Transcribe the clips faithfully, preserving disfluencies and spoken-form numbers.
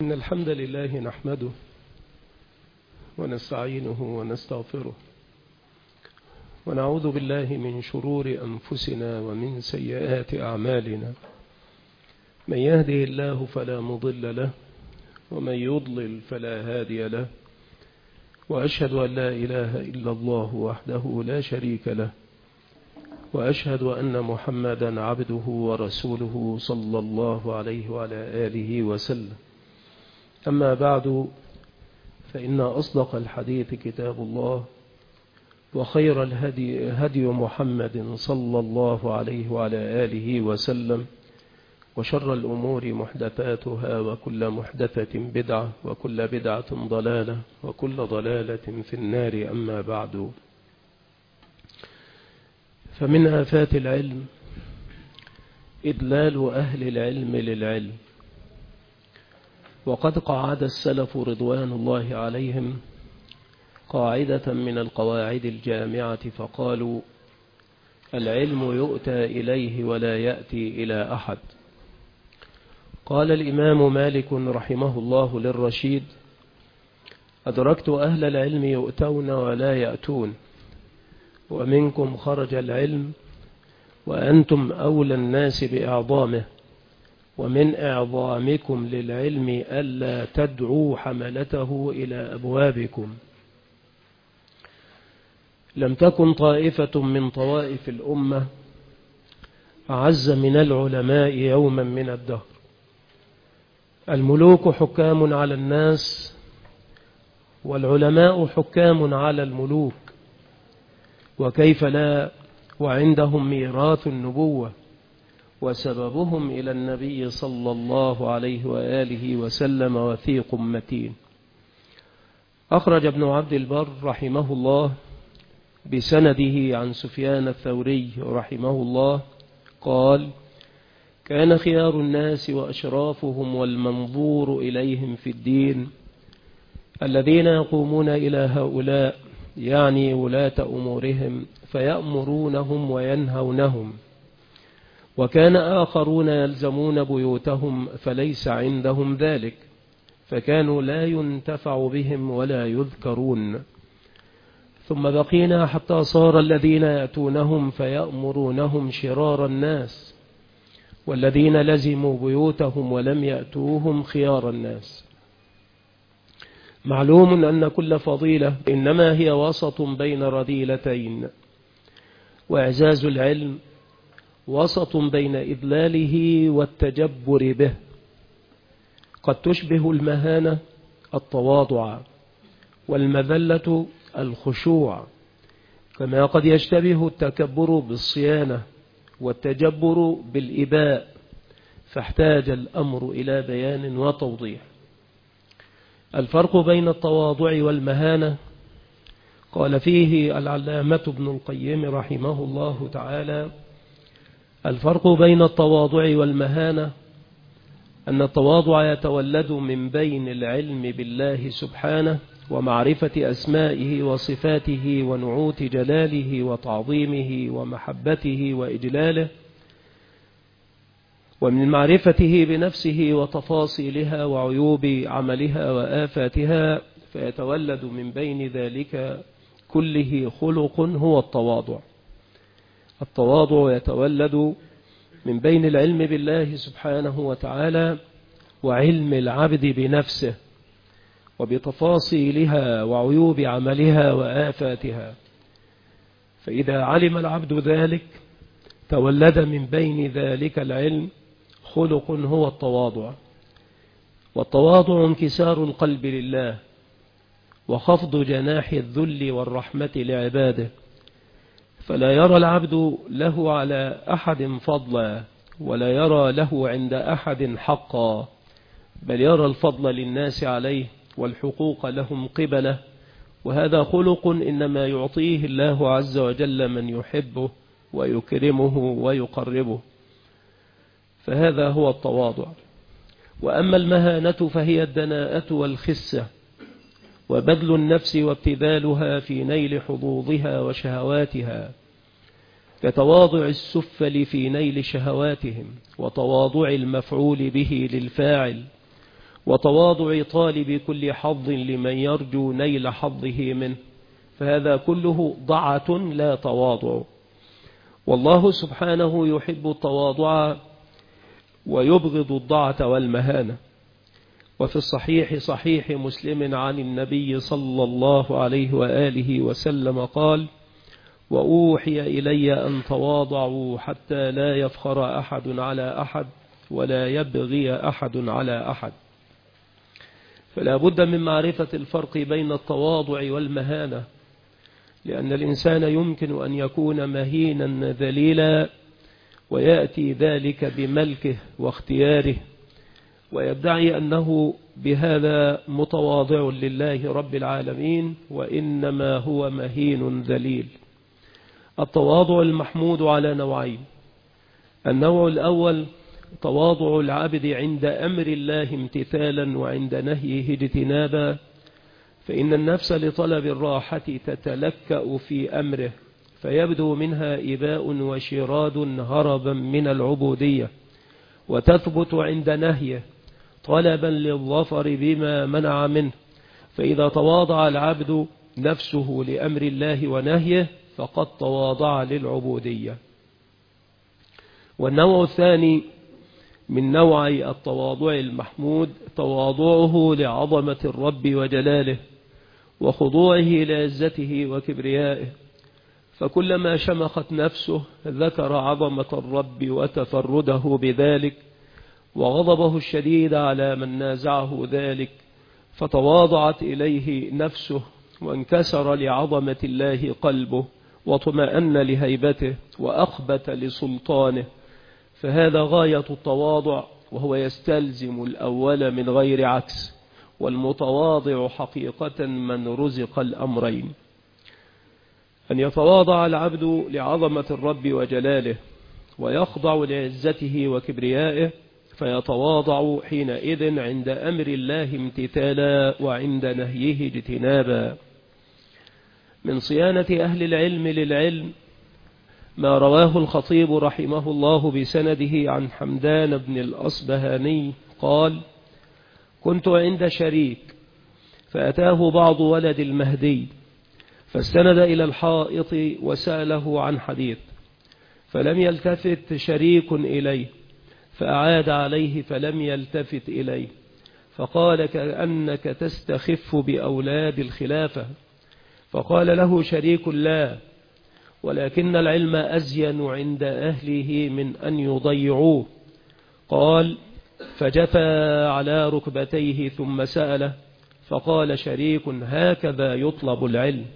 إن الحمد لله نحمده ونستعينه ونستغفره ونعوذ بالله من شرور أنفسنا ومن سيئات أعمالنا. من يهده الله فلا مضل له ومن يضلل فلا هادي له، وأشهد أن لا إله إلا الله وحده لا شريك له، وأشهد أن محمدا عبده ورسوله صلى الله عليه وعلى آله وسلم. أما بعد، فإن أصدق الحديث كتاب الله، وخير الهدي هدي محمد صلى الله عليه وعلى آله وسلم، وشر الأمور محدثاتها، وكل محدثة بدعة، وكل بدعة ضلالة، وكل ضلالة في النار. أما بعد، فمن آفات العلم إدلال أهل العلم للعلم. وقد قعد السلف رضوان الله عليهم قاعدة من القواعد الجامعة فقالوا: العلم يؤتى إليه ولا يأتي إلى أحد. قال الإمام مالك رحمه الله للرشيد: أدركت أهل العلم يؤتون ولا يأتون، ومنكم خرج العلم وأنتم أولى الناس بإعظامه، ومن إعظامكم للعلم ألا تدعوا حملته إلى أبوابكم. لم تكن طائفة من طوائف الأمة أعز من العلماء يوما من الدهر. الملوك حكام على الناس، والعلماء حكام على الملوك، وكيف لا وعندهم ميراث النبوة، وسببهم إلى النبي صلى الله عليه وآله وسلم وثيق متين. أخرج ابن عبد البر رحمه الله بسنده عن سفيان الثوري رحمه الله قال: كان خيار الناس وأشرافهم والمنظور إليهم في الدين الذين يقومون إلى هؤلاء، يعني ولاة أمورهم، فيأمرونهم وينهونهم، وكان آخرون يلزمون بيوتهم فليس عندهم ذلك، فكانوا لا ينتفع بهم ولا يذكرون. ثم بقينا حتى صار الذين يأتونهم فيأمرونهم شرار الناس، والذين لزموا بيوتهم ولم يأتوهم خيار الناس. معلوم أن كل فضيلة إنما هي وسط بين رذيلتين، وإعزاز العلم وسط بين إذلاله والتجبر به. قد تشبه المهانة التواضع، والمذلة الخشوع، كما قد يشتبه التكبر بالصيانة والتجبر بالإباء، فاحتاج الأمر إلى بيان وتوضيح. الفرق بين التواضع والمهانة قال فيه العلامة ابن القيم رحمه الله تعالى: الفرق بين التواضع والمهانة أن التواضع يتولد من بين العلم بالله سبحانه ومعرفة أسمائه وصفاته ونعوت جلاله وتعظيمه ومحبته وإجلاله، ومن معرفته بنفسه وتفاصيلها وعيوب عملها وآفاتها، فيتولد من بين ذلك كله خلق هو التواضع. التواضع يتولد من بين العلم بالله سبحانه وتعالى وعلم العبد بنفسه وبتفاصيلها وعيوب عملها وآفاتها. فإذا علم العبد ذلك تولد من بين ذلك العلم خلق هو التواضع. والتواضع انكسار القلب لله، وخفض جناح الذل والرحمة لعباده، فلا يرى العبد له على أحد فضلا، ولا يرى له عند أحد حقا، بل يرى الفضل للناس عليه والحقوق لهم قبله. وهذا خلق إنما يعطيه الله عز وجل من يحبه ويكرمه ويقربه، فهذا هو التواضع. وأما المهانة فهي الدناءة والخسة، وبذل النفس وابتذالها في نيل حظوظها وشهواتها، كتواضع السفل في نيل شهواتهم، وتواضع المفعول به للفاعل، وتواضع طالب كل حظ لمن يرجو نيل حظه منه، فهذا كله ضعة لا تواضع. والله سبحانه يحب التواضع ويبغض الضعة والمهانة. وفي الصحيح صحيح مسلم عن النبي صلى الله عليه وآله وسلم قال: وأوحي إلي أن تواضعوا حتى لا يفخر أحد على أحد ولا يبغي أحد على أحد. فلا بد من معرفة الفرق بين التواضع والمهانة، لأن الإنسان يمكن أن يكون مهينا ذليلا ويأتي ذلك بملكه واختياره ويدعي أنه بهذا متواضع لله رب العالمين، وإنما هو مهين ذليل. التواضع المحمود على نوعين: النوع الأول تواضع العبد عند أمر الله امتثالا وعند نهيه اجتنابا، فإن النفس لطلب الراحة تتلكأ في أمره فيبدو منها إباء وشراد هربا من العبودية، وتثبت عند نهيه طلبا للظفر بما منع منه، فإذا تواضع العبد نفسه لأمر الله ونهيه فقد تواضع للعبودية. والنوع الثاني من نوعي التواضع المحمود تواضعه لعظمة الرب وجلاله وخضوعه لعزته وكبريائه، فكلما شمخت نفسه ذكر عظمة الرب وتفرده بذلك وغضبه الشديد على من نازعه ذلك، فتواضعت إليه نفسه وانكسر لعظمة الله قلبه واطمأن لهيبته وأخبت لسلطانه، فهذا غاية التواضع، وهو يستلزم الأول من غير عكس، والمتواضع حقيقة من رزق الأمرين: أن يتواضع العبد لعظمة الرب وجلاله ويخضع لعزته وكبريائه، فيتواضع حينئذ عند أمر الله امتثالا وعند نهيه اجتنابا. من صيانة أهل العلم للعلم ما رواه الخطيب رحمه الله بسنده عن حمدان بن الأصبهاني قال: كنت عند شريك فأتاه بعض ولد المهدي فاستند إلى الحائط وسأله عن حديث، فلم يلتفت شريك إليه، فأعاد عليه فلم يلتفت إليه، فقال: كأنك تستخف بأولاد الخلافة. فقال له شريك: لا، ولكن العلم أزين عند أهله من أن يضيعوه. قال: فجفى على ركبتيه ثم سأله، فقال شريك: هكذا يطلب العلم.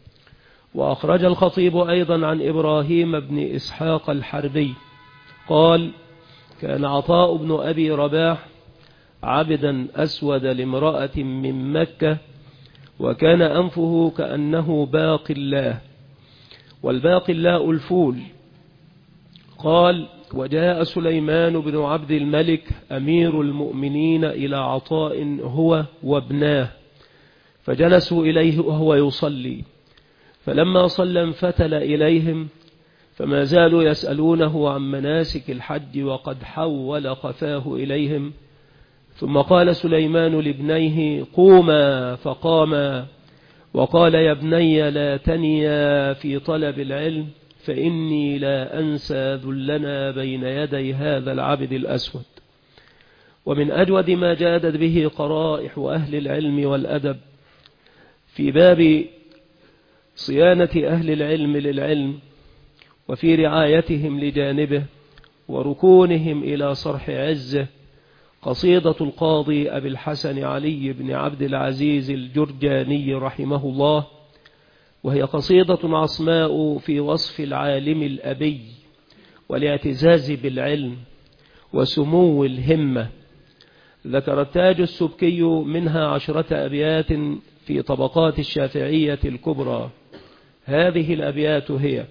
وأخرج الخطيب أيضا عن إبراهيم بن إسحاق الحربي قال: كان عطاء بن أبي رباح عبدا أسود لامرأة من مكة، وكان أنفه كأنه باقي الله، والباقي الله الفول. قال: وجاء سليمان بن عبد الملك أمير المؤمنين إلى عطاء هو وابناه، فجلسوا إليه وهو يصلي، فلما صلى انفتل إليهم، فما زالوا يسألونه عن مناسك الحج وقد حول قفاه إليهم، ثم قال سليمان لابنيه: قوما، فقاما، وقال: يا ابني لا تنيا في طلب العلم، فإني لا أنسى ذلنا بين يدي هذا العبد الأسود. ومن أجود ما جادت به قرائح أهل العلم والأدب في باب صيانة أهل العلم للعلم وفي رعايتهم لجانبه وركونهم إلى صرح عزه قصيدة القاضي أبي الحسن علي بن عبد العزيز الجرجاني رحمه الله، وهي قصيدة عصماء في وصف العالم الأبي والاعتزاز بالعلم وسمو الهمة. ذكر التاج السبكي منها عشرة أبيات في طبقات الشافعية الكبرى. هذه الأبيات هي: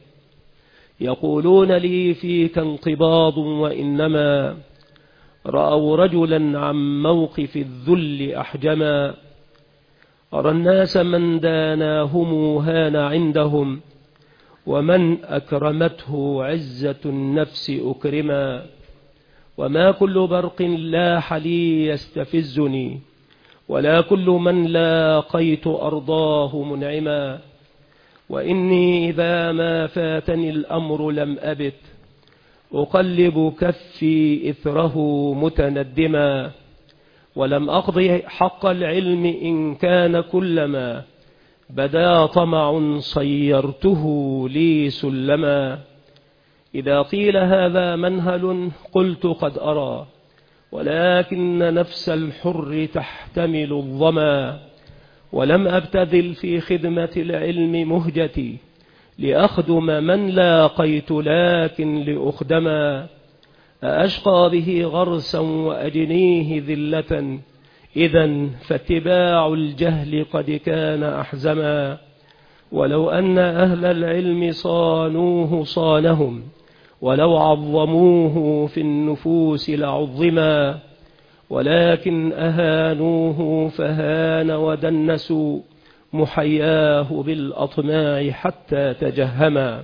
يقولون لي فيك انقباض، وإنما رأوا رجلا عن موقف الذل أحجما، أرى الناس من داناهم هان عندهم، ومن أكرمته عزة النفس أكرما، وما كل برق لاح لي يستفزني، ولا كل من لاقيت أرضاه منعما. وإني إذا ما فاتني الأمر لم أبت أقلب كفي إثره متندما، ولم أقضي حق العلم إن كان كلما بدا طمع صيرته لي سلما. إذا قيل هذا منهل قلت قد أرى، ولكن نفس الحر تحتمل الظما. ولم أبتذل في خدمة العلم مهجتي لأخدم من لاقيت لكن لأخدما. أأشقى به غرسا وأجنيه ذلة، إذا فاتباع الجهل قد كان أحزما. ولو أن أهل العلم صانوه صانهم، ولو عظموه في النفوس لعظما. ولكن أهانوه فهان ودنسوا محياه بالأطماع حتى تجهما.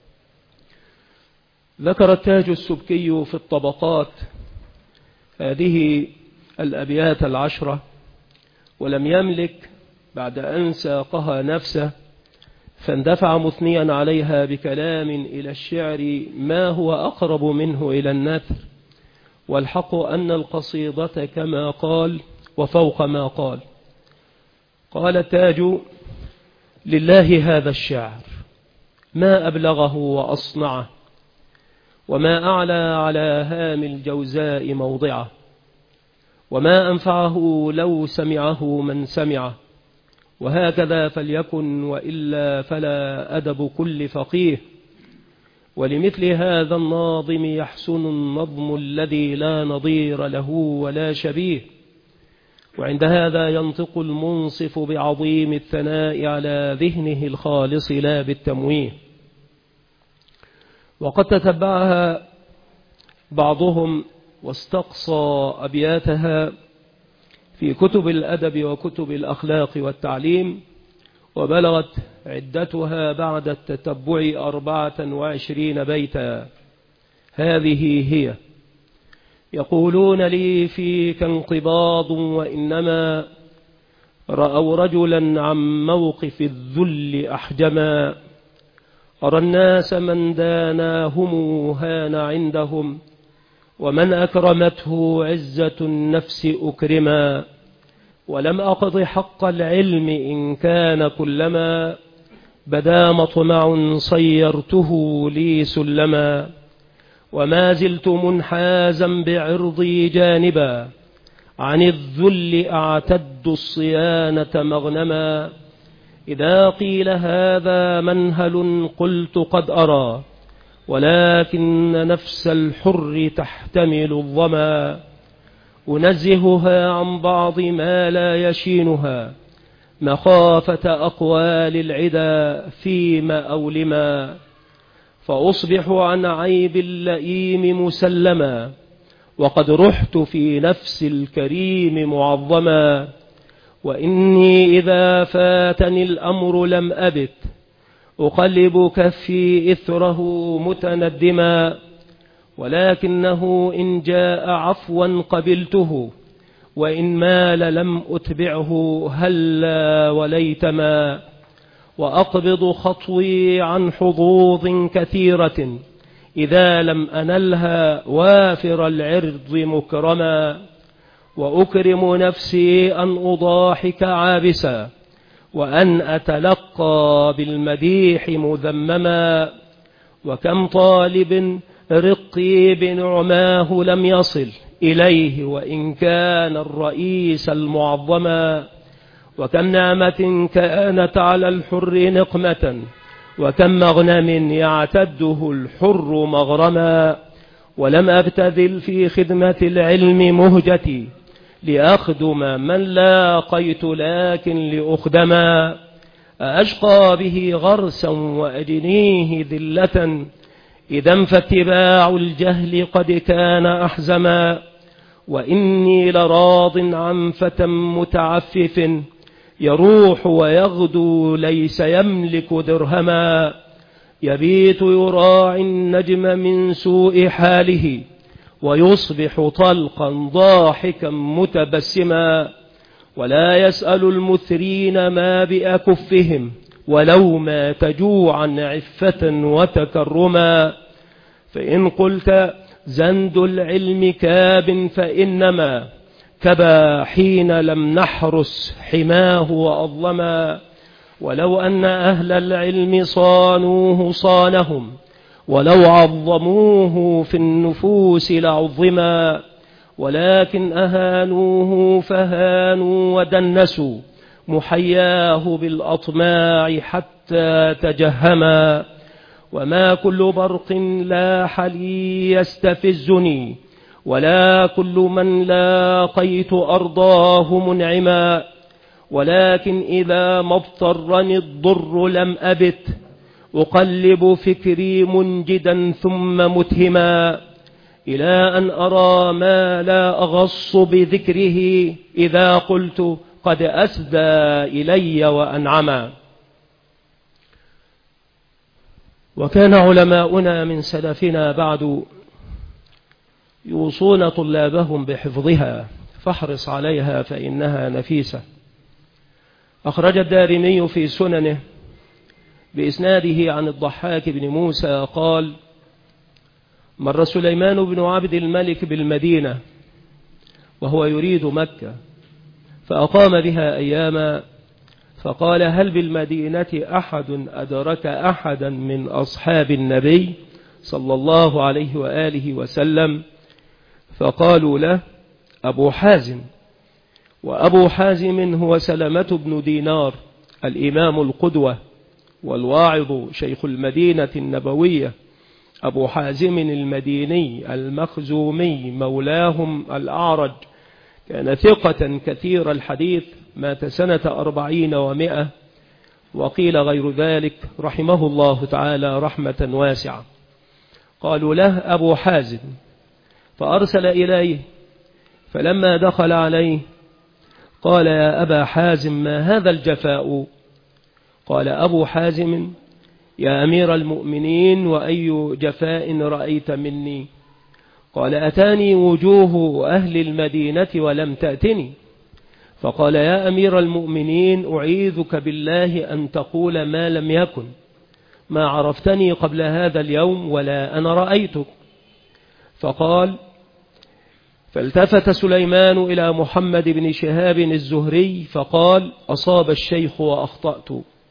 ذكر التاج السبكي في الطبقات هذه الأبيات العشرة، ولم يملك بعد أن ساقها نفسه فاندفع مثنيا عليها بكلام إلى الشعر ما هو أقرب منه إلى النثر. والحق أن القصيدة كما قال وفوق ما قال. قال التاج: لله هذا الشعر ما أبلغه وأصنعه، وما أعلى على هام الجوزاء موضعه، وما أنفعه لو سمعه من سمعه. وهكذا فليكن، وإلا فلا أدب كل فقيه. ولمثل هذا الناظم يحسن النظم الذي لا نظير له ولا شبيه. وعند هذا ينطق المنصف بعظيم الثناء على ذهنه الخالص لا بالتمويه. وقد تتبعها بعضهم واستقصى أبياتها في كتب الأدب وكتب الأخلاق والتعليم، وبلغت عدتها بعد التتبع أربعة وعشرين بيتا. هذه هي: يقولون لي فيك انقباض، وإنما رأوا رجلا عن موقف الذل أحجما. أرى الناس من داناهم هان عندهم، ومن أكرمته عزة النفس أكرما. ولم أقض حق العلم إن كان كلما بدا مطمع صيرته لي سلما. وما زلت منحازا بعرضي جانبا، عن الذل أعتد الصيانة مغنما. إذا قيل هذا منهل قلت قد أرى، ولكن نفس الحر تحتمل الظما. أنزهها عن بعض ما لا يشينها، مخافة أقوال العدا فيما أولما. فأصبح عن عيب اللئيم مسلما، وقد رحت في نفس الكريم معظما. وإني إذا فاتني الأمر لم أبت أقلب كفي إثره متندما. ولكنه إن جاء عفوا قبلته، وإن مال لم أتبعه هلا وليتما. وأقبض خطوي عن حظوظ كثيرة، إذا لم أنلها وافر العرض مكرما. وأكرم نفسي أن أضاحك عابسا، وأن أتلقى بالمديح مذمما. وكم طالب رقي بنعماه لم يصل إليه، وإن كان الرئيس المعظما. وكم نعمة كانت على الحر نقمة، وكم مغنم يعتده الحر مغرما. ولم أبتذل في خدمة العلم مهجتي لأخدم من لاقيت لكن لأخدما. أشقى به غرسا وأجنيه ذلة، إذا فاتباع الجهل قد كان أحزما. وإني لراض عن فتى متعفف، يروح ويغدو ليس يملك درهما. يبيت يراعي النجم من سوء حاله، ويصبح طلقا ضاحكا متبسما، ولا يسأل المثرين ما بأكفهم، ولو مات جوعا عفة وتكرما. فإن قلت زند العلم كاب فإنما كبا حين لم نحرس حماه وأظلما. ولو أن أهل العلم صانوه صانهم، ولو عظموه في النفوس لعظما، ولكن أهانوه فهانوا ودنسوا محياه بالأطماع حتى تجهما. وما كل برق لاح لي يستفزني، ولا كل من لاقيت أرضاه منعما، ولكن إذا ما اضطرني الضر لم أبت أقلب فكري منجدا ثم متهما، إلى أن أرى ما لا أغص بذكره إذا قلت قد أسدى إلي وأنعما. وكان علماؤنا من سلفنا بعد يوصون طلابهم بحفظها، فاحرص عليها فإنها نفيسة. أخرج الدارمي في سننه بإسناده عن الضحاك بن موسى قال: مر سليمان بن عبد الملك بالمدينة وهو يريد مكة، فأقام بها أياما، فقال: هل بالمدينة أحد أدرك أحدا من أصحاب النبي صلى الله عليه وآله وسلم؟ فقالوا له: أبو حازم. وأبو حازم هو سلمة بن دينار الإمام القدوة والواعظ شيخ المدينة النبوية، أبو حازم المديني المخزومي مولاهم الأعرج، كان ثقة كثير الحديث، مات سنة أربعين ومائة، وقيل غير ذلك، رحمه الله تعالى رحمة واسعة. قالوا له: أبو حازم، فأرسل إليه، فلما دخل عليه قال: يا أبا حازم، ما هذا الجفاء؟ قال أبو حازم: يا أمير المؤمنين، وأي جفاء رأيت مني؟ قال: أتاني وجوه أهل المدينة ولم تأتني. فقال: يا أمير المؤمنين، أعيذك بالله أن تقول ما لم يكن، ما عرفتني قبل هذا اليوم ولا أنا رأيتك. فقال: فالتفت سليمان إلى محمد بن شهاب الزهري فقال: أصاب الشيخ وأخطأت.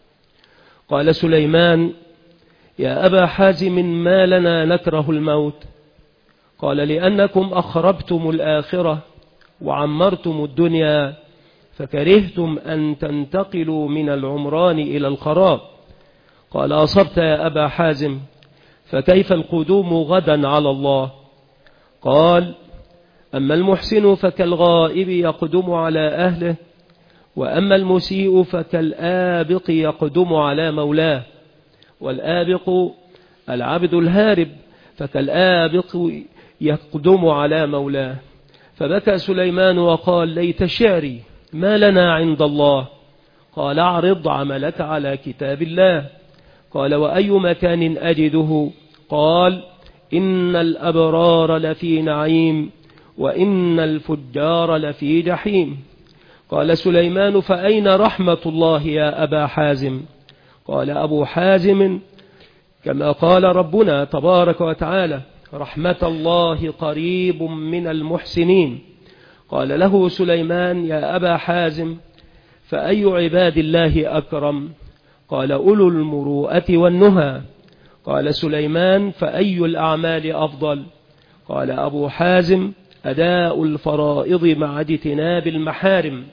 قال سليمان: يا أبا حازم، ما لنا نكره الموت؟ قال: لأنكم أخربتم الآخرة وعمرتم الدنيا، فكرهتم أن تنتقلوا من العمران إلى الخراب. قال: أصبت يا أبا حازم، فكيف القدوم غدا على الله؟ قال: أما المحسن فكالغائب يقدم على أهله، وأما المسيء فكالآبق يقدم على مولاه، والآبق العبد الهارب، فكالآبق يقدم على مولاه. فبكى سليمان وقال: ليت شعري، ما لنا عند الله؟ قال: اعرض عملك على كتاب الله. قال: وأي مكان أجده؟ قال: إن الأبرار لفي نعيم، وإن الفجار لفي جحيم. قال سليمان: فأين رحمة الله يا أبا حازم؟ قال أبو حازم: كما قال ربنا تبارك وتعالى: رحمة الله قريب من المحسنين. قال له سليمان: يا أبا حازم، فأي عباد الله أكرم؟ قال: أولو المروءة والنهى. قال سليمان: فأي الأعمال أفضل؟ قال أبو حازم: أداء الفرائض مع اجتناب المحارم.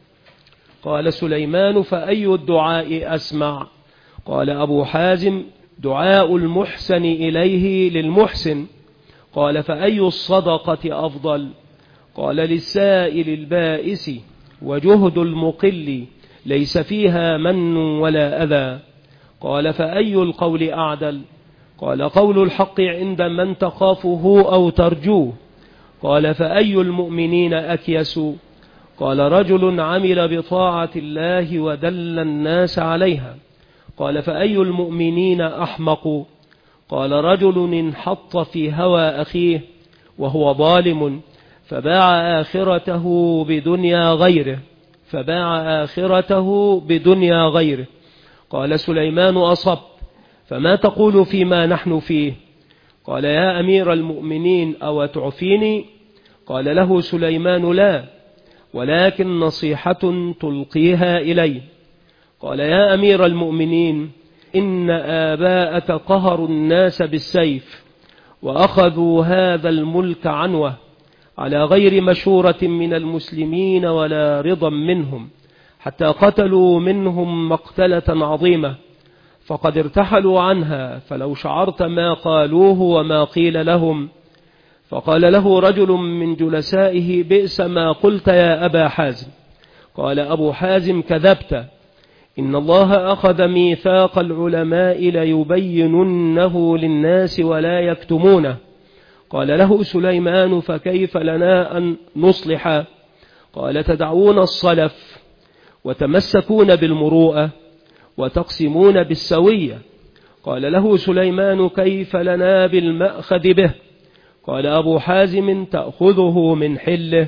قال سليمان: فأي الدعاء أسمع؟ قال أبو حازم: دعاء المحسن إليه للمحسن. قال: فأي الصدقة أفضل؟ قال: للسائل البائس وجهد المقل ليس فيها من ولا أذى. قال: فأي القول أعدل؟ قال: قول الحق عند من تخافه أو ترجوه. قال: فأي المؤمنين أكيس؟ قال: رجل عمل بطاعة الله ودل الناس عليها. قال: فأي المؤمنين أحمق؟ قال: رجل انحط في هوى أخيه وهو ظالم، فباع آخرته بدنيا غيره فباع آخرته بدنيا غيره. قال سليمان: أصبت، فما تقول فيما نحن فيه؟ قال: يا أمير المؤمنين، أو تعفيني؟ قال له سليمان: لا، ولكن نصيحة تلقيها إلي. قال: يا أمير المؤمنين، إن آباءك قهروا الناس بالسيف، وأخذوا هذا الملك عنوه على غير مشورة من المسلمين ولا رضا منهم، حتى قتلوا منهم مقتلة عظيمة، فقد ارتحلوا عنها، فلو شعرت ما قالوه وما قيل لهم. فقال له رجل من جلسائه: بئس ما قلت يا أبا حازم. قال أبو حازم: كذبت، إن الله أخذ ميثاق العلماء ليبيننه للناس ولا يكتمونه. قال له سليمان: فكيف لنا أن نصلح؟ قال: تدعون الصلف وتمسكون بالمروءة وتقسمون بالسوية. قال له سليمان: كيف لنا بالمأخذ به؟ قال أبو حازم: تأخذه من حله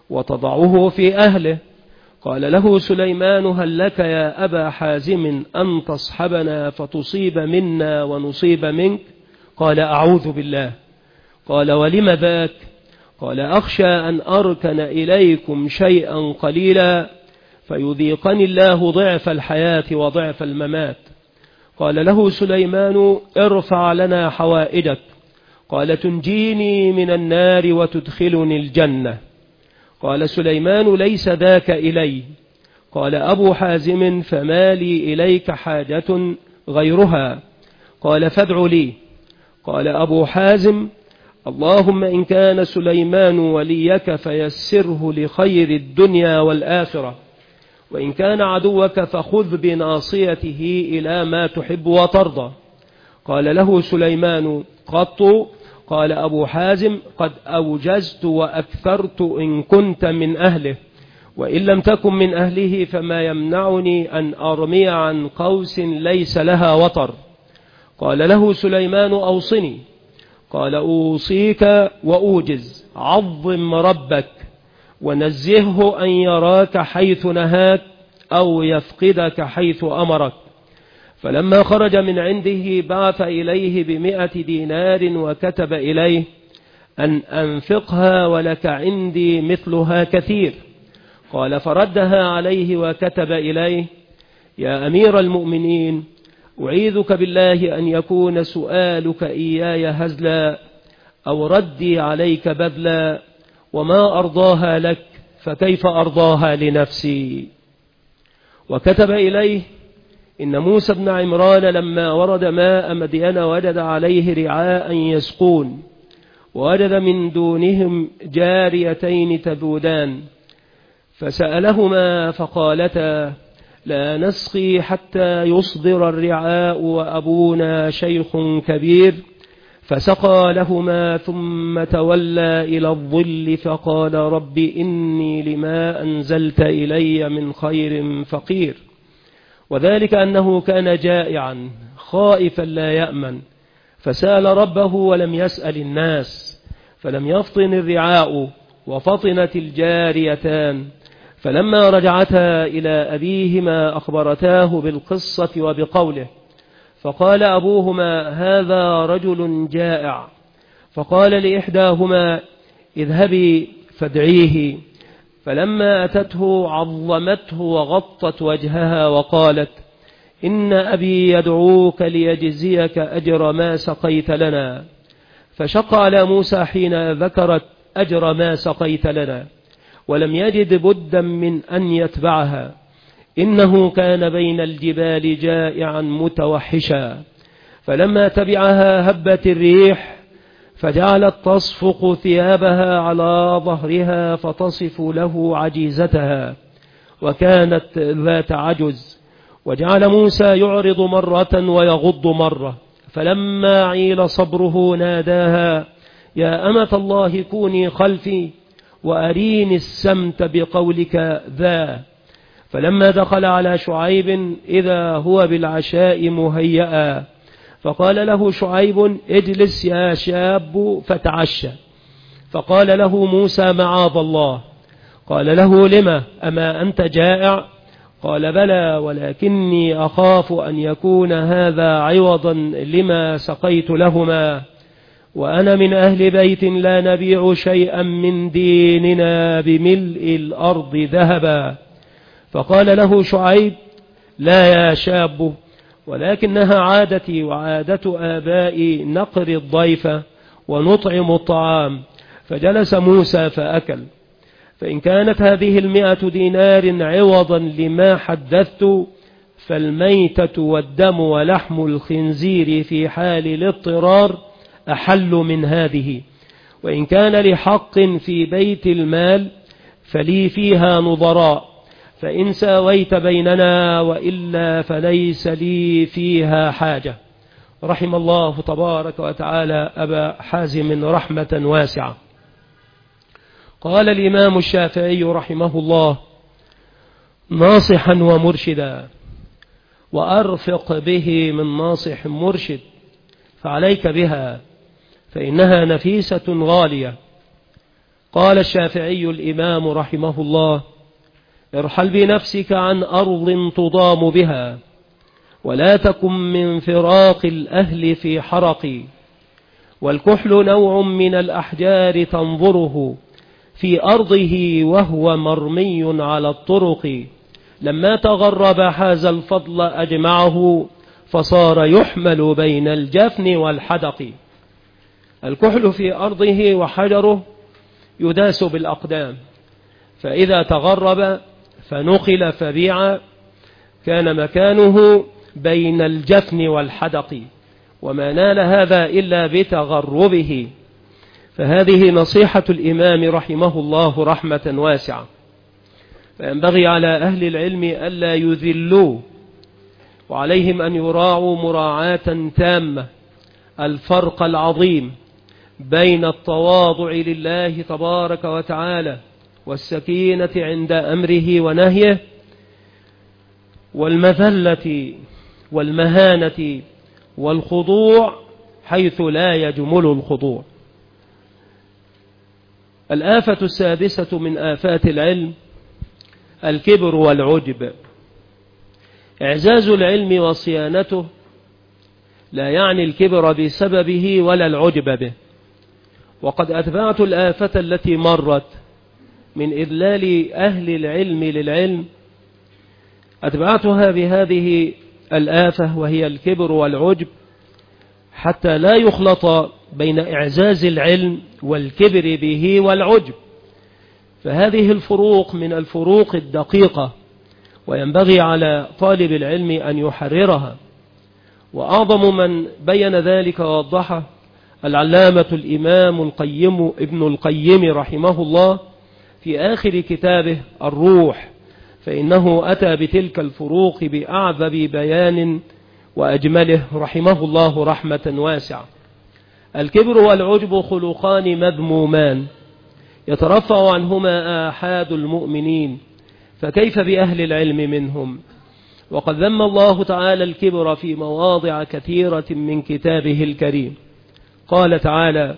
وتضعه في أهله. قال له سليمان: هل لك يا أبا حازم أن تصحبنا فتصيب منا ونصيب منك؟ قال: أعوذ بالله. قال: ولم ذاك؟ قال: أخشى أن أركن إليكم شيئا قليلا فيذيقني الله ضعف الحياة وضعف الممات. قال له سليمان: ارفع لنا حوائجك. قال: تنجيني من النار وتدخلني الجنة. قال سليمان: ليس ذاك إلي. قال أبو حازم: فما لي إليك حاجة غيرها. قال: فادع لي. قال أبو حازم: اللهم إن كان سليمان وليك فيسره لخير الدنيا والآخرة، وإن كان عدوك فخذ بناصيته إلى ما تحب وترضى. قال له سليمان: قط؟ قال أبو حازم: قد أوجزت وأكثرت إن كنت من أهله، وإن لم تكن من أهله فما يمنعني أن أرمي عن قوس ليس لها وطر. قال له سليمان: أوصني. قال: أوصيك وأوجز، عظم ربك ونزهه أن يراك حيث نهاك أو يفقدك حيث أمرك. فلما خرج من عنده بعث إليه بمئة دينار وكتب إليه أن أنفقها ولك عندي مثلها كثير. قال: فردها عليه وكتب إليه: يا أمير المؤمنين، أعيذك بالله أن يكون سؤالك إياي هزلا أو ردي عليك بذلا، وما أرضاها لك فكيف أرضاها لنفسي. وكتب إليه: إن موسى بن عمران لما ورد ماء مدين وجد عليه رعاء يسقون، ووجد من دونهم جاريتين تذودان، فسألهما فقالتا: لا نسقي حتى يصدر الرعاء وأبونا شيخ كبير. فسقى لهما ثم تولى إلى الظل فقال: رب إني لما أنزلت إلي من خير فقير. وذلك أنه كان جائعا خائفا لا يأمن، فسأل ربه ولم يسأل الناس، فلم يفطن الرعاء وفطنت الجاريتان. فلما رجعتا إلى أبيهما أخبرتاه بالقصة وبقوله، فقال أبوهما: هذا رجل جائع. فقال لإحداهما: اذهبي فادعيه. فلما أتته عظمته وغطت وجهها وقالت: إن أبي يدعوك ليجزيك أجر ما سقيت لنا. فشق على موسى حين ذكرت أجر ما سقيت لنا، ولم يجد بدا من أن يتبعها، إنه كان بين الجبال جائعا متوحشا. فلما تبعها هبت الريح فجعلت تصفق ثيابها على ظهرها فتصف له عجيزتها، وكانت ذات عجز. وجعل موسى يعرض مرة ويغض مرة، فلما عيل صبره ناداها: يا أمة الله كوني خلفي وأريني السمت بقولك ذا. فلما دخل على شعيب إذا هو بالعشاء مهيئا، فقال له شعيب: اجلس يا شاب فتعشى. فقال له موسى معاذ الله. قال له لما أما أنت جائع؟ قال بلى ولكني أخاف أن يكون هذا عوضا لما سقيت لهما، وأنا من أهل بيت لا نبيع شيئا من ديننا بملء الأرض ذهبا. فقال له شعيب لا يا شاب، ولكنها عادتي وعادة آبائي نقر الضيف ونطعم الطعام. فجلس موسى فأكل. فإن كانت هذه المئة دينار عوضا لما حدثت، فالميتة والدم ولحم الخنزير في حال الاضطرار أحل من هذه، وإن كان لحق في بيت المال فلي فيها نظراء، فإن ساويت بيننا وإلا فليس لي فيها حاجة. رحم الله تبارك وتعالى أبا حازم رحمة واسعة. قال الإمام الشافعي رحمه الله: ناصحا ومرشدا، وأرفق به من ناصح مرشد، فعليك بها فإنها نفيسة غالية. قال الشافعي الإمام رحمه الله: ارحل بنفسك عن أرض تضام بها، ولا تكن من فراق الأهل في حرق. والكحل نوع من الأحجار تنظره في أرضه وهو مرمي على الطرق. لما تغرب حاز الفضل أجمعه، فصار يحمل بين الجفن والحدق. الكحل في أرضه وحجره يداس بالأقدام، فإذا تغرب فنقل فبيع كان مكانه بين الجفن والحدق، وما نال هذا إلا بتغربه. فهذه نصيحة الإمام رحمه الله رحمة واسعة. فينبغي على أهل العلم ألا يذلوا، وعليهم أن يراعوا مراعاة تامة الفرق العظيم بين التواضع لله تبارك وتعالى والسكينة عند أمره ونهيه، والمذلة والمهانة والخضوع حيث لا يجمل الخضوع. الآفة السادسة من آفات العلم الكبر والعجب. إعزاز العلم وصيانته لا يعني الكبر بسببه ولا العجب به. وقد أتبعت الآفة التي مرت من إذلال أهل العلم للعلم، أتبعتها بهذه الآفة وهي الكبر والعجب، حتى لا يخلط بين إعزاز العلم والكبر به والعجب. فهذه الفروق من الفروق الدقيقة، وينبغي على طالب العلم أن يحررها. وأعظم من بين ذلك ووضحه العلامة الإمام القيم ابن القيم رحمه الله في آخر كتابه الروح، فإنه أتى بتلك الفروق بأعذب بيان وأجمله رحمه الله رحمة واسعة. الكبر والعجب خلقان مذمومان يترفع عنهما آحاد المؤمنين، فكيف بأهل العلم منهم؟ وقد ذم الله تعالى الكبر في مواضع كثيرة من كتابه الكريم. قال تعالى: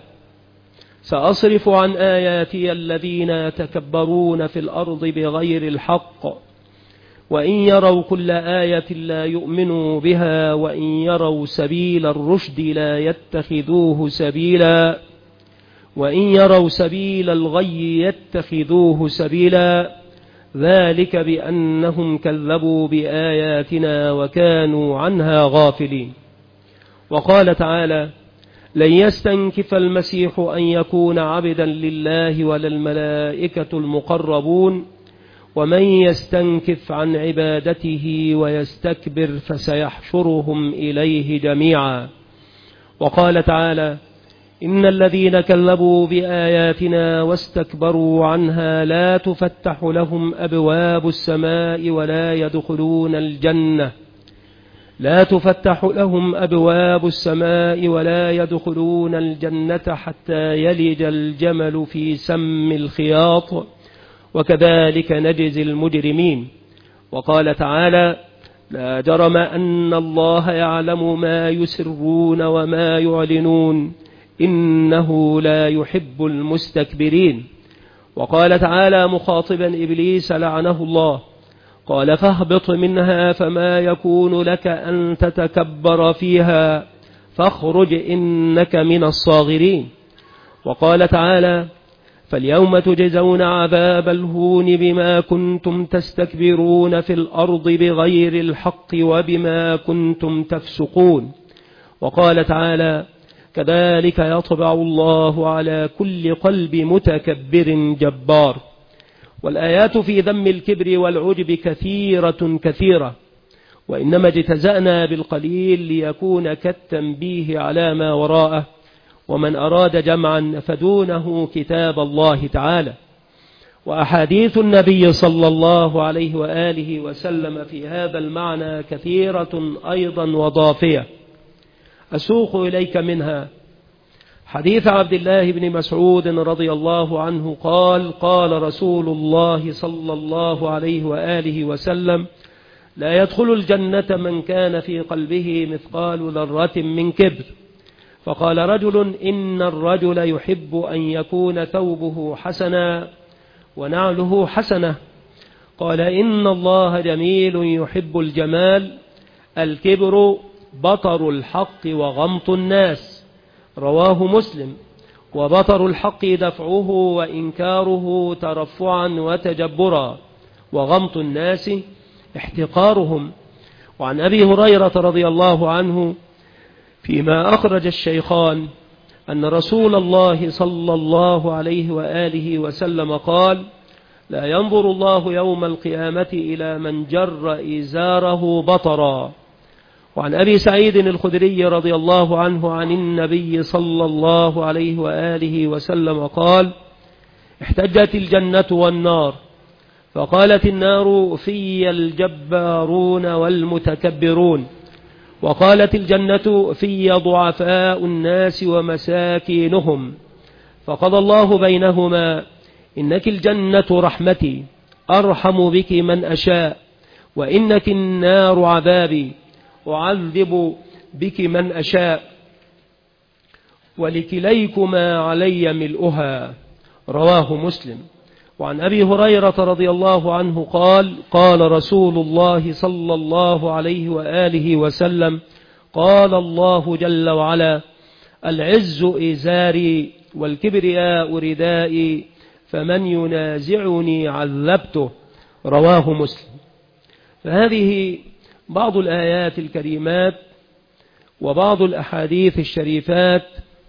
سأصرف عن آياتي الذين يتكبرون في الأرض بغير الحق، وإن يروا كل آية لا يؤمنوا بها، وإن يروا سبيل الرشد لا يتخذوه سبيلا، وإن يروا سبيل الغي يتخذوه سبيلا، ذلك بأنهم كذبوا بآياتنا وكانوا عنها غافلين. وقال تعالى: لن يستنكف المسيح أن يكون عبدا لله ولا الملائكة المقربون، ومن يستنكف عن عبادته ويستكبر فسيحشرهم إليه جميعا. وقال تعالى: إن الذين كذبوا بآياتنا واستكبروا عنها لا تفتح لهم أبواب السماء ولا يدخلون الجنة لا تفتح لهم أبواب السماء ولا يدخلون الجنة حتى يلج الجمل في سم الخياط، وكذلك نجزي المجرمين. وقال تعالى: لا جرم أن الله يعلم ما يسرون وما يعلنون، إنه لا يحب المستكبرين. وقال تعالى مخاطبا إبليس لعنه الله قال فاهبط منها فما يكون لك أن تتكبر فيها فاخرج إنك من الصاغرين. وقال تعالى فاليوم تجزون عذاب الهون بما كنتم تستكبرون في الأرض بغير الحق وبما كنتم تفسقون. وقال تعالى كذلك يطبع الله على كل قلب متكبر جبار. والآيات في ذم الكبر والعجب كثيرة كثيرة، وإنما اجتزأنا بالقليل ليكون كالتنبيه على ما وراءه، ومن أراد جمعا فدونه كتاب الله تعالى. وأحاديث النبي صلى الله عليه وآله وسلم في هذا المعنى كثيرة أيضا وضافية. أسوق إليك منها حديث عبد الله بن مسعود رضي الله عنه قال قال رسول الله صلى الله عليه وآله وسلم لا يدخل الجنة من كان في قلبه مثقال ذرة من كبر. فقال رجل إن الرجل يحب أن يكون ثوبه حسنا ونعله حسنة. قال إن الله جميل يحب الجمال. الكبر بطر الحق وغمط الناس. رواه مسلم. وبطر الحق دفعه وإنكاره ترفعا وتجبرا، وغمط الناس احتقارهم. وعن أبي هريرة رضي الله عنه فيما أخرج الشيخان أن رسول الله صلى الله عليه وآله وسلم قال لا ينظر الله يوم القيامة إلى من جر إزاره بطرا. وعن أبي سعيد الخدري رضي الله عنه عن النبي صلى الله عليه وآله وسلم قال احتجت الجنة والنار فقالت النار في الجبارون والمتكبرون، وقالت الجنة في ضعفاء الناس ومساكينهم، فقضى الله بينهما إنك الجنة رحمتي أرحم بك من أشاء، وإنك النار عذابي أعذب بك من أشاء، ولكليكما علي ملؤها. رواه مسلم. وعن أبي هريرة رضي الله عنه قال قال رسول الله صلى الله عليه وآله وسلم قال الله جل وعلا العز إزاري والكبرياء ردائي فمن ينازعني عذبته. رواه مسلم. فهذه بعض الآيات الكريمات وبعض الأحاديث الشريفات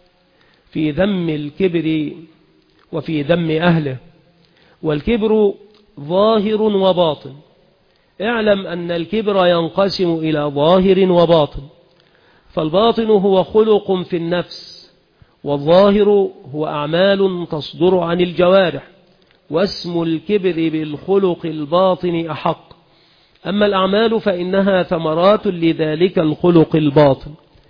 في ذم الكبر وفي ذم أهله. والكبر ظاهر وباطن. اعلم أن الكبر ينقسم إلى ظاهر وباطن، فالباطن هو خلق في النفس، والظاهر هو أعمال تصدر عن الجوارح، واسم الكبر بالخلق الباطن أحق. أما الأعمال فإنها ثمرات لذلك الخلق الباطن.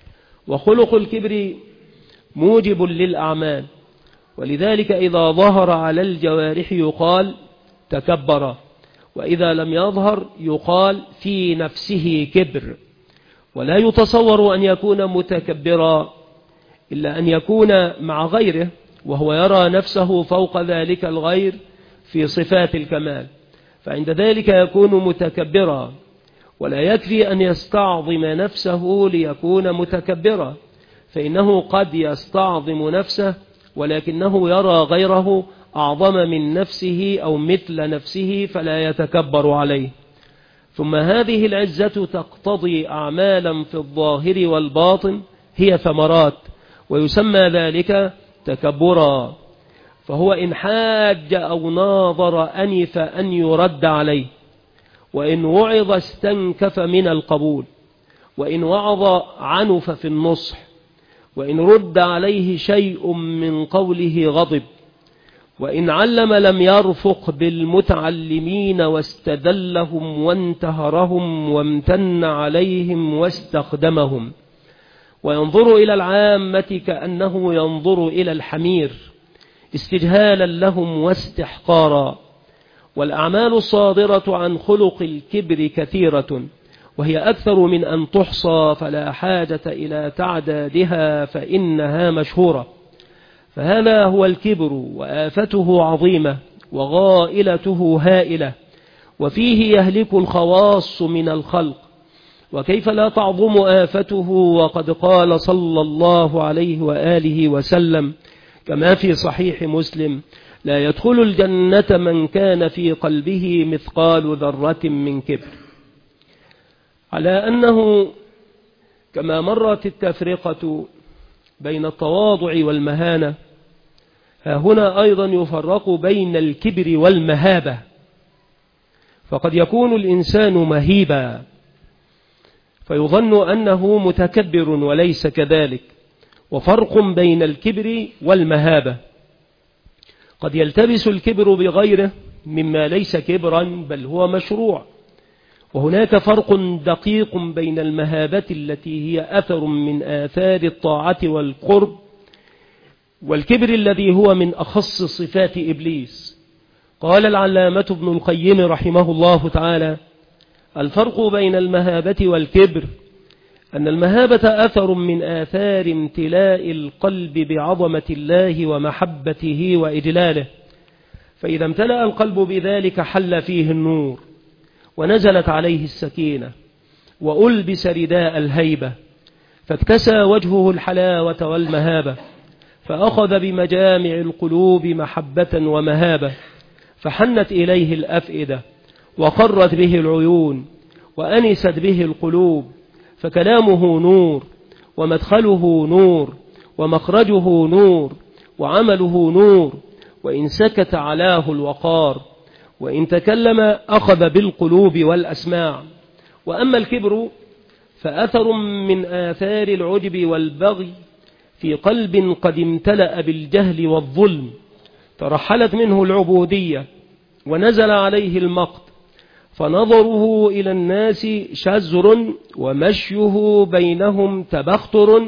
وخلق الكبر موجب للأعمال، ولذلك إذا ظهر على الجوارح يقال تكبر، وإذا لم يظهر يقال في نفسه كبر. ولا يتصور أن يكون متكبرا إلا أن يكون مع غيره وهو يرى نفسه فوق ذلك الغير في صفات الكمال، فعند ذلك يكون متكبرا. ولا يكفي أن يستعظم نفسه ليكون متكبرا، فإنه قد يستعظم نفسه ولكنه يرى غيره أعظم من نفسه أو مثل نفسه فلا يتكبر عليه. ثم هذه العزة تقتضي أعمالا في الظاهر والباطن هي ثمرات، ويسمى ذلك تكبرا. فهو إن حاج أو ناظر أنف أن يرد عليه، وإن وعظ استنكف من القبول، وإن وعظ عنف في النصح، وإن رد عليه شيء من قوله غضب، وإن علم لم يرفق بالمتعلمين واستذلهم وانتهرهم وامتن عليهم واستخدمهم، وينظر إلى العامة كأنه ينظر إلى الحمير استجهالا لهم واستحقارا. والأعمال الصادرة عن خلق الكبر كثيرة، وهي أكثر من أن تحصى فلا حاجة إلى تعدادها فإنها مشهورة. فهذا هو الكبر، وآفته عظيمة وغائلته هائلة، وفيه يهلك الخواص من الخلق. وكيف لا تعظم آفته وقد قال صلى الله عليه وآله وسلم كما في صحيح مسلم: لا يدخل الجنة من كان في قلبه مثقال ذرة من كبر. على أنه كما مرت التفرقة بين التواضع والمهانة، ها هنا أيضا يفرق بين الكبر والمهابة، فقد يكون الإنسان مهيبا فيظن أنه متكبر وليس كذلك. وفرق بين الكبر والمهابة، قد يلتبس الكبر بغيره مما ليس كبرا بل هو مشروع. وهناك فرق دقيق بين المهابة التي هي أثر من آثار الطاعة والقرب، والكبر الذي هو من أخص صفات إبليس. قال العلامة ابن القيم رحمه الله تعالى: الفرق بين المهابة والكبر أن المهابة أثر من آثار امتلاء القلب بعظمة الله ومحبته وإجلاله، فإذا امتلأ القلب بذلك حل فيه النور، ونزلت عليه السكينة، وألبس رداء الهيبة، فاكتسى وجهه الحلاوة والمهابة، فأخذ بمجامع القلوب محبة ومهابة، فحنت إليه الأفئدة، وقرت به العيون، وأنست به القلوب، فكلامه نور، ومدخله نور، ومخرجه نور، وعمله نور، وإن سكت علاه الوقار، وإن تكلم أخذ بالقلوب والأسماع. وأما الكبر فأثر من آثار العجب والبغي في قلب قد امتلأ بالجهل والظلم، ترحلت منه العبودية ونزل عليه المقت، فنظره إلى الناس شزر، ومشيه بينهم تبختر،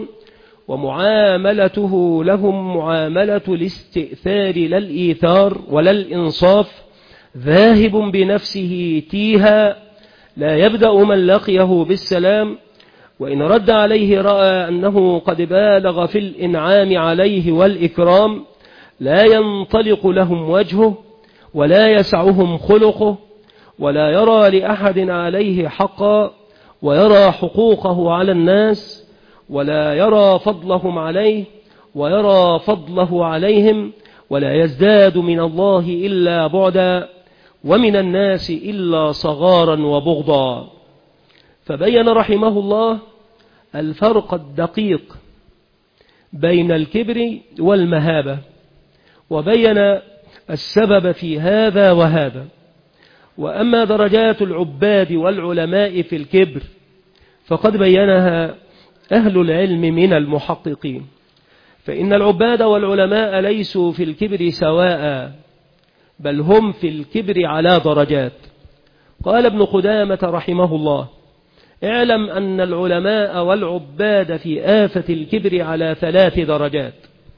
ومعاملته لهم معاملة الاستئثار لا الإيثار ولا الإنصاف، ذاهب بنفسه تيها، لا يبدأ من لقيه بالسلام، وإن رد عليه رأى أنه قد بالغ في الإنعام عليه والإكرام، لا ينطلق لهم وجهه، ولا يسعهم خلقه، ولا يرى لأحد عليه حقا، ويرى حقوقه على الناس، ولا يرى فضلهم عليه، ويرى فضله عليهم، ولا يزداد من الله إلا بعدا، ومن الناس إلا صغارا وبغضا. فبين رحمه الله الفرق الدقيق بين الكبر والمهابة، وبين السبب في هذا وهذا. وأما درجات العباد والعلماء في الكبر فقد بينها أهل العلم من المحققين، فإن العباد والعلماء ليسوا في الكبر سواء، بل هم في الكبر على درجات. قال ابن قدامة رحمه الله: اعلم أن العلماء والعباد في آفة الكبر على ثلاث درجات.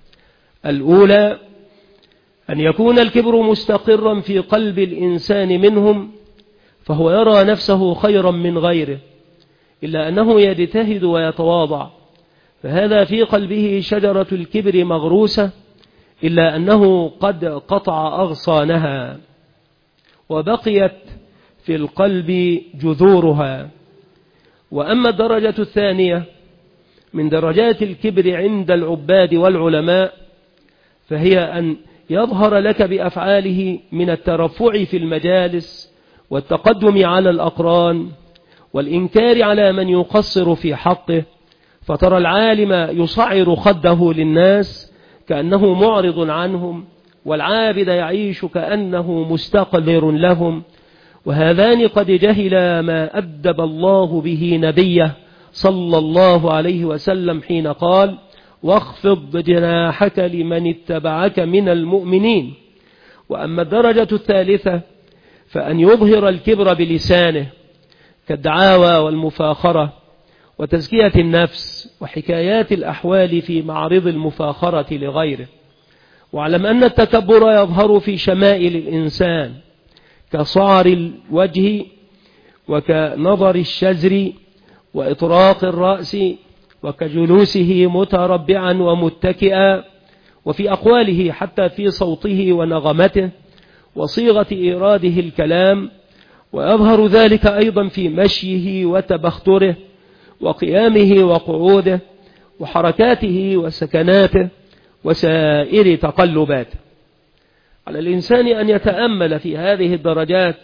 الأولى أن يكون الكبر مستقرا في قلب الإنسان منهم، فهو يرى نفسه خيرا من غيره، إلا أنه يجتهد ويتواضع، فهذا في قلبه شجرة الكبر مغروسة، إلا أنه قد قطع أغصانها وبقيت في القلب جذورها. وأما الدرجة الثانية من درجات الكبر عند العباد والعلماء، فهي أن يظهر لك بأفعاله من الترفع في المجالس، والتقدم على الأقران، والإنكار على من يقصر في حقه، فترى العالم يصعر خده للناس كأنه معرض عنهم، والعابد يعيش كأنه مستقدر لهم. وهذان قد جهلا ما أدب الله به نبيه صلى الله عليه وسلم حين قال: واخفض جناحك لمن اتبعك من المؤمنين. وأما الدرجة الثالثة فأن يظهر الكبر بلسانه كالدعاوى والمفاخرة وتزكية النفس وحكايات الأحوال في معرض المفاخرة لغيره. واعلم أن التكبر يظهر في شمائل الإنسان كصعر الوجه وكنظر الشزر وإطراق الرأس وكجلوسه متربعا ومتكئا، وفي أقواله حتى في صوته ونغمته وصيغة إيراده الكلام، ويظهر ذلك أيضا في مشيه وتبختره وقيامه وقعوده وحركاته وسكناته وسائر تقلباته. على الإنسان أن يتأمل في هذه الدرجات،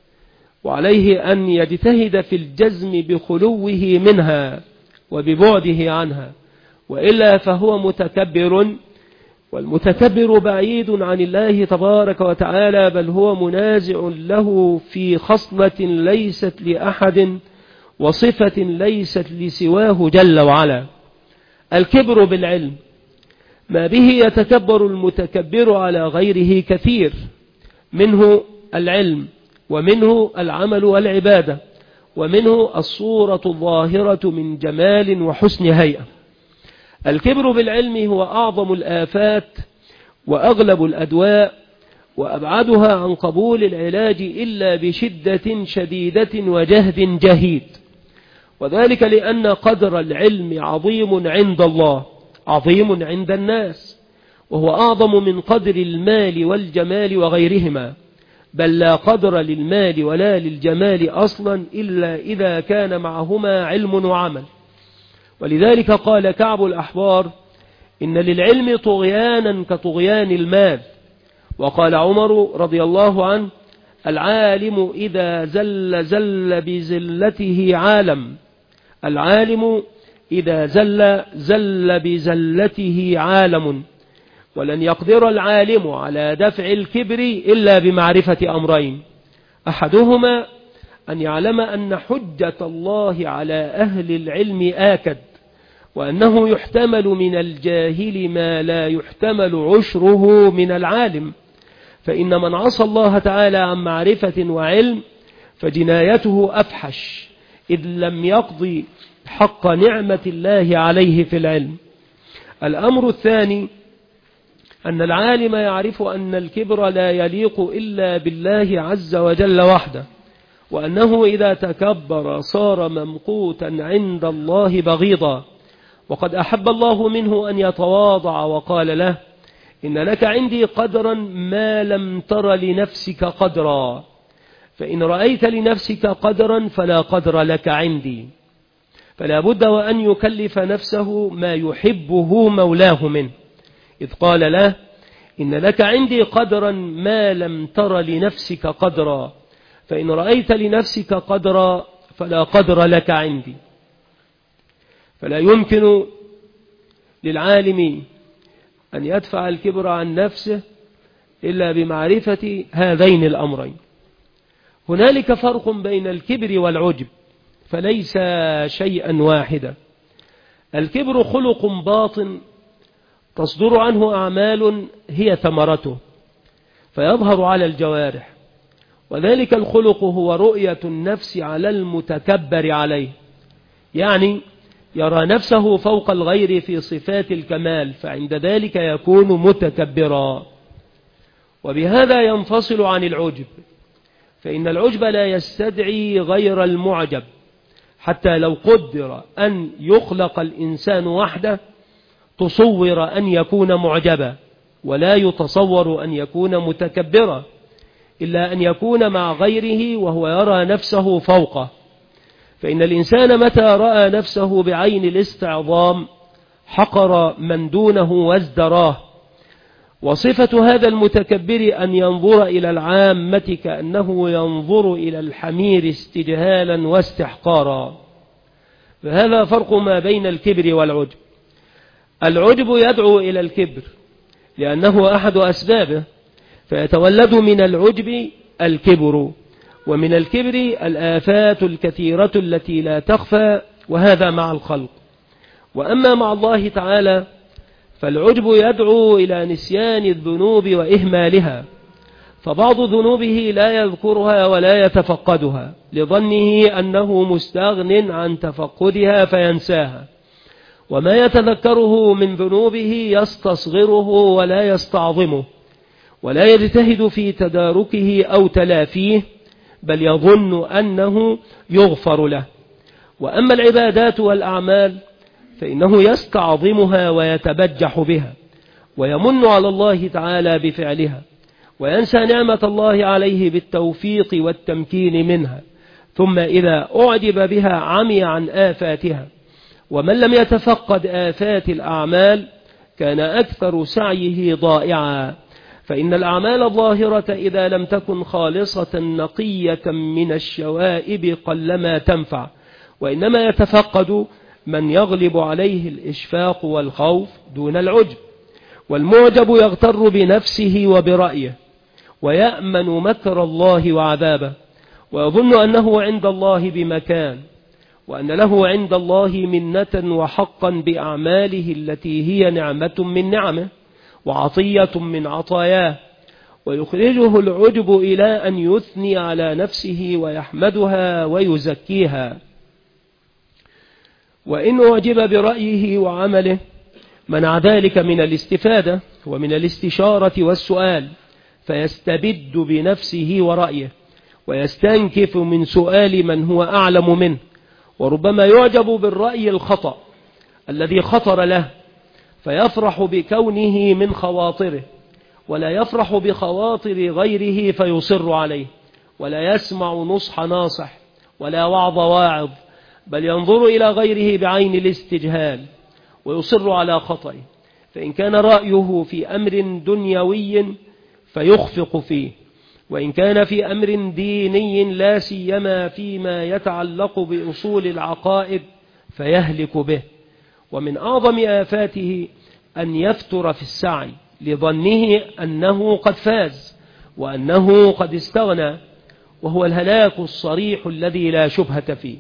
وعليه أن يجتهد في الجزم بخلوه منها وببعده عنها، وإلا فهو متكبر، والمتكبر بعيد عن الله تبارك وتعالى، بل هو منازع له في خصلة ليست لأحد وصفة ليست لسواه جل وعلا. الكبر بالعلم، ما به يتكبر المتكبر على غيره كثير، منه العلم، ومنه العمل والعبادة، ومنه الصورة الظاهرة من جمال وحسن هيئة. الكبر بالعلم هو أعظم الآفات وأغلب الأدواء، وأبعدها عن قبول العلاج إلا بشدة شديدة وجهد جهيد، وذلك لأن قدر العلم عظيم عند الله، عظيم عند الناس، وهو أعظم من قدر المال والجمال وغيرهما، بل لا قدر للمال ولا للجمال أصلا إلا إذا كان معهما علم وعمل. ولذلك قال كعب الأحبار: إن للعلم طغيانا كطغيان المال. وقال عمر رضي الله عنه: العالم إذا زل زل بزلته عالم، العالم إذا زل زل بزلته عالم. ولن يقدر العالم على دفع الكبر إلا بمعرفة أمرين: أحدهما أن يعلم أن حجة الله على أهل العلم آكد، وأنه يحتمل من الجاهل ما لا يحتمل عشره من العالم، فإن من عصى الله تعالى عن معرفة وعلم فجنايته أفحش، إذ لم يقضي حق نعمة الله عليه في العلم. الأمر الثاني أن العالم يعرف أن الكبر لا يليق إلا بالله عز وجل وحده، وأنه إذا تكبر صار ممقوتا عند الله بغيضا، وقد أحب الله منه أن يتواضع وقال له: إن لك عندي قدرا ما لم تر لنفسك قدرا، فإن رأيت لنفسك قدرا فلا قدر لك عندي. فلا بد وأن يكلف نفسه ما يحبه مولاه منه، إذ قال له: إن لك عندي قدرا ما لم تر لنفسك قدرا، فإن رأيت لنفسك قدرا فلا قدر لك عندي. فلا يمكن للعالم أن يدفع الكبر عن نفسه إلا بمعرفة هذين الأمرين. هنالك فرق بين الكبر والعجب، فليس شيئا واحدا. الكبر خلق باطن تصدر عنه أعمال هي ثمرته، فيظهر على الجوارح، وذلك الخلق هو رؤية النفس على المتكبر عليه، يعني يرى نفسه فوق الغير في صفات الكمال، فعند ذلك يكون متكبرا. وبهذا ينفصل عن العجب، فإن العجب لا يستدعي غير المعجب، حتى لو قدر أن يخلق الإنسان وحده تصور أن يكون معجبا، ولا يتصور أن يكون متكبرا، إلا أن يكون مع غيره وهو يرى نفسه فوقه. فإن الإنسان متى رأى نفسه بعين الاستعظام حقر من دونه وازدراه. وصفة هذا المتكبر أن ينظر إلى العامة كأنه ينظر إلى الحمير استجهالا واستحقارا. فهذا فرق ما بين الكبر والعجب. العجب يدعو إلى الكبر لأنه أحد أسبابه، فيتولد من العجب الكبر، ومن الكبر الآفات الكثيرة التي لا تخفى، وهذا مع الخلق. وأما مع الله تعالى فالعجب يدعو إلى نسيان الذنوب وإهمالها، فبعض ذنوبه لا يذكرها ولا يتفقدها لظنه أنه مستغن عن تفقدها فينساها، وما يتذكره من ذنوبه يستصغره ولا يستعظمه، ولا يجتهد في تداركه أو تلافيه، بل يظن أنه يغفر له. وأما العبادات والأعمال فإنه يستعظمها ويتبجح بها ويمن على الله تعالى بفعلها، وينسى نعمة الله عليه بالتوفيق والتمكين منها، ثم إذا أعجب بها عمي عن آفاتها. ومن لم يتفقد آفات الأعمال كان أكثر سعيه ضائعا، فإن الأعمال الظاهرة إذا لم تكن خالصة نقية من الشوائب قلما تنفع، وإنما يتفقد من يغلب عليه الإشفاق والخوف دون العجب. والمعجب يغتر بنفسه وبرأيه ويأمن مكر الله وعذابه، ويظن أنه عند الله بمكان، وأن له عند الله منة وحقا بأعماله التي هي نعمة من نعمه وعطية من عطاياه، ويخرجه العجب إلى أن يثني على نفسه ويحمدها ويزكيها. وإن أعجب برأيه وعمله منع ذلك من الاستفادة ومن الاستشارة والسؤال، فيستبد بنفسه ورأيه ويستنكف من سؤال من هو أعلم منه، وربما يعجب بالرأي الخطأ الذي خطر له فيفرح بكونه من خواطره، ولا يفرح بخواطر غيره فيصر عليه، ولا يسمع نصح ناصح ولا وعظ واعظ، بل ينظر إلى غيره بعين الاستجهال ويصر على خطئه. فإن كان رأيه في أمر دنيوي فيخفق فيه، وإن كان في أمر ديني لا سيما فيما يتعلق بأصول العقائد فيهلك به. ومن أعظم آفاته أن يفتر في السعي لظنه أنه قد فاز وأنه قد استغنى، وهو الهلاك الصريح الذي لا شبهة فيه.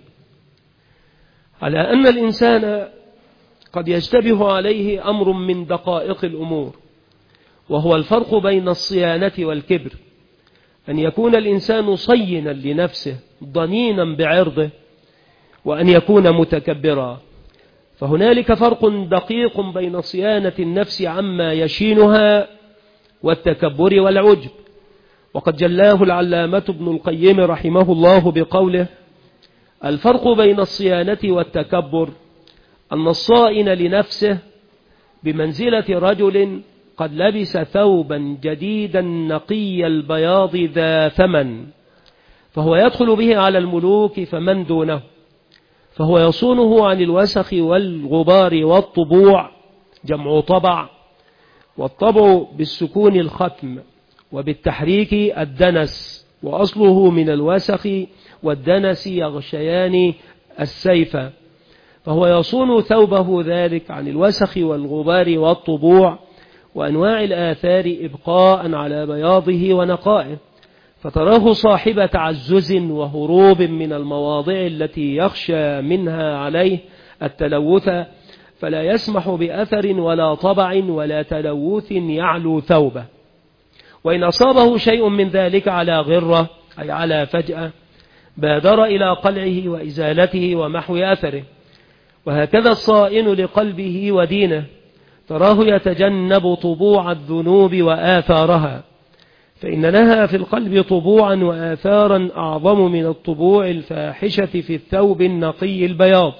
على أن الإنسان قد يشتبه عليه أمر من دقائق الأمور، وهو الفرق بين الصيانة والكبر، أن يكون الإنسان صينا لنفسه ضنينا بعرضه، وأن يكون متكبرا. فهنالك فرق دقيق بين صيانة النفس عما يشينها والتكبر والعجب، وقد جلاه العلامة ابن القيم رحمه الله بقوله: الفرق بين الصيانة والتكبر أن الصائن لنفسه بمنزلة رجل قد لبس ثوبا جديدا نقي البياض ذا ثمن، فهو يدخل به على الملوك فمن دونه، فهو يصونه عن الوسخ والغبار والطبوع، جمع طبع، والطبع بالسكون الختم وبالتحريك الدنس، وأصله من الوسخ والدنس يغشيان السيف، فهو يصون ثوبه ذلك عن الوسخ والغبار والطبوع وأنواع الآثار إبقاء على بياضه ونقائه، فتراه صاحب تعزز وهروب من المواضع التي يخشى منها عليه التلوث، فلا يسمح بأثر ولا طبع ولا تلوث يعلو ثوبه. وإن أصابه شيء من ذلك على غرة أي على فجأة بادر إلى قلعه وإزالته ومحو أثره. وهكذا الصائن لقلبه ودينه تراه يتجنب طبوع الذنوب وآثارها، فإن لها في القلب طبوعا وآثارا أعظم من الطبوع الفاحشة في الثوب النقي البياض،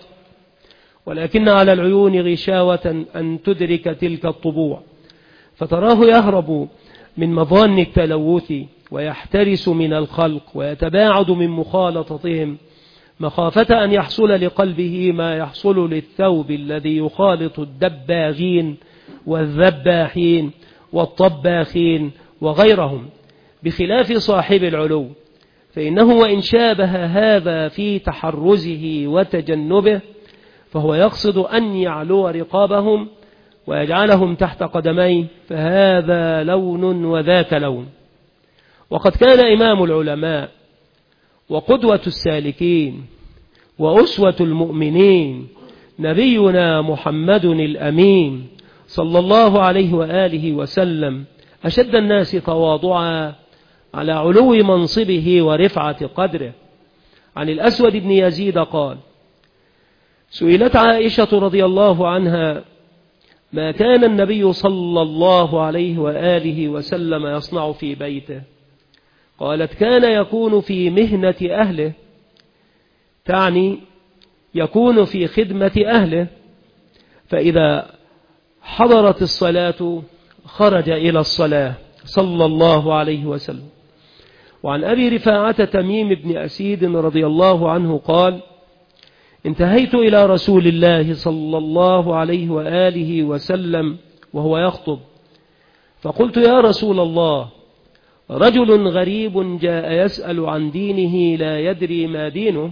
ولكن على العيون غشاوة أن تدرك تلك الطبوع، فتراه يهرب من مظان التلوث ويحترس من الخلق ويتباعد من مخالطتهم، مخافة أن يحصل لقلبه ما يحصل للثوب الذي يخالط الدباغين والذباحين والطباخين وغيرهم، بخلاف صاحب العلو، فإنه وإن شابه هذا في تحرزه وتجنبه فهو يقصد أن يعلو رقابهم ويجعلهم تحت قدميه، فهذا لون وذاك لون. وقد كان إمام العلماء وقدوة السالكين وأسوة المؤمنين نبينا محمد الأمين صلى الله عليه وآله وسلم أشد الناس تواضعا على علو منصبه ورفعة قدره. عن الأسود بن يزيد قال: سئلت عائشة رضي الله عنها ما كان النبي صلى الله عليه وآله وسلم يصنع في بيته، قالت كان يكون في مهنة أهله، تعني يكون في خدمة أهله، فإذا حضرت الصلاة خرج إلى الصلاة صلى الله عليه وسلم. وعن أبي رفاعة تميم بن أسيد رضي الله عنه قال: انتهيت إلى رسول الله صلى الله عليه وآله وسلم وهو يخطب، فقلت: يا رسول الله، رجل غريب جاء يسأل عن دينه لا يدري ما دينه.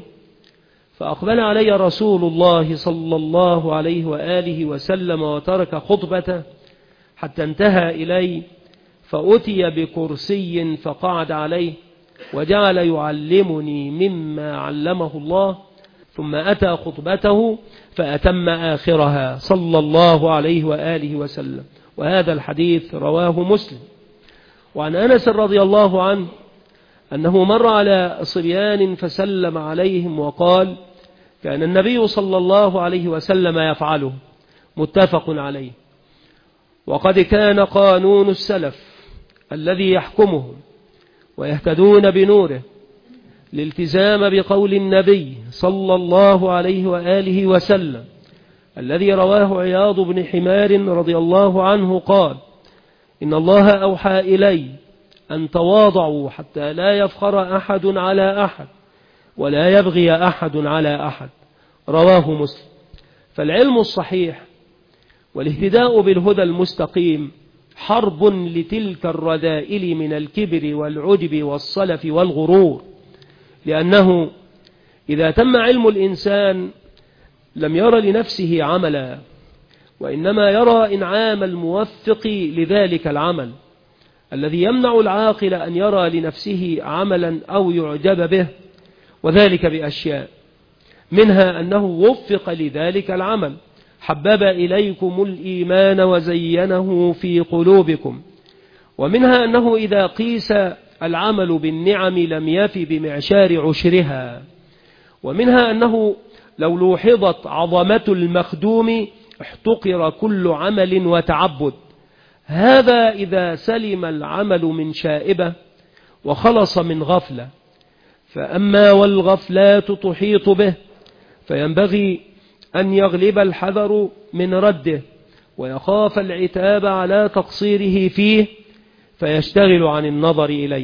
فأقبل علي رسول الله صلى الله عليه وآله وسلم وترك خطبته حتى انتهى إلي، فأتي بكرسي فقعد عليه وجعل يعلمني مما علمه الله، ثم أتى خطبته فأتم آخرها صلى الله عليه وآله وسلم. وهذا الحديث رواه مسلم. وعن أنس رضي الله عنه أنه مر على صبيان فسلم عليهم وقال: كان النبي صلى الله عليه وسلم يفعله، متفق عليه. وقد كان قانون السلف الذي يحكمهم ويهتدون بنوره الالتزام بقول النبي صلى الله عليه وآله وسلم الذي رواه عياض بن حمار رضي الله عنه قال: إن الله أوحى إلي أن تواضعوا حتى لا يفخر أحد على أحد ولا يبغي أحد على أحد، رواه مسلم. فالعلم الصحيح والاهتداء بالهدى المستقيم حرب لتلك الرذائل من الكبر والعجب والصلف والغرور، لأنه إذا تم علم الإنسان لم يرى لنفسه عملا، وإنما يرى إنعام الموفق لذلك العمل الذي يمنع العاقل أن يرى لنفسه عملا أو يعجب به، وذلك بأشياء، منها أنه وفق لذلك العمل: حبب إليكم الإيمان وزينه في قلوبكم. ومنها أنه إذا قيس العمل بالنعم لم يف بمعشار عشرها. ومنها أنه لو لوحظت عظمة المخدوم احتقر كل عمل وتعبد. هذا إذا سلم العمل من شائبة وخلص من غفلة. فأما والغفلات تحيط به فينبغي أن يغلب الحذر من رده ويخاف العتاب على تقصيره فيه فيشتغل عن النظر إليه.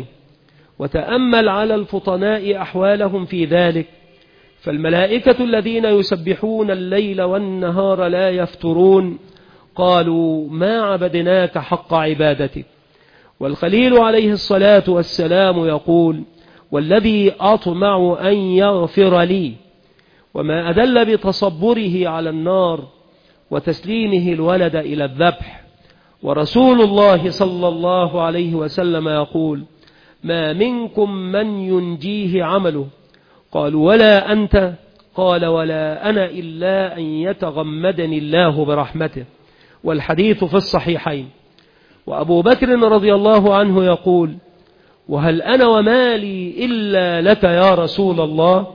وتأمل على الفطناء أحوالهم في ذلك، فالملائكة الذين يسبحون الليل والنهار لا يفترون قالوا: ما عبدناك حق عبادتك. والخليل عليه الصلاة والسلام يقول: والذي أطمع أن يغفر لي. وما أدل بتصبره على النار وتسليمه الولد إلى الذبح. ورسول الله صلى الله عليه وسلم يقول: ما منكم من ينجيه عمله. قالوا: ولا أنت؟ قال: ولا أنا إلا أن يتغمدني الله برحمته. والحديث في الصحيحين. وأبو بكر رضي الله عنه يقول: وهل أنا ومالي إلا لك يا رسول الله؟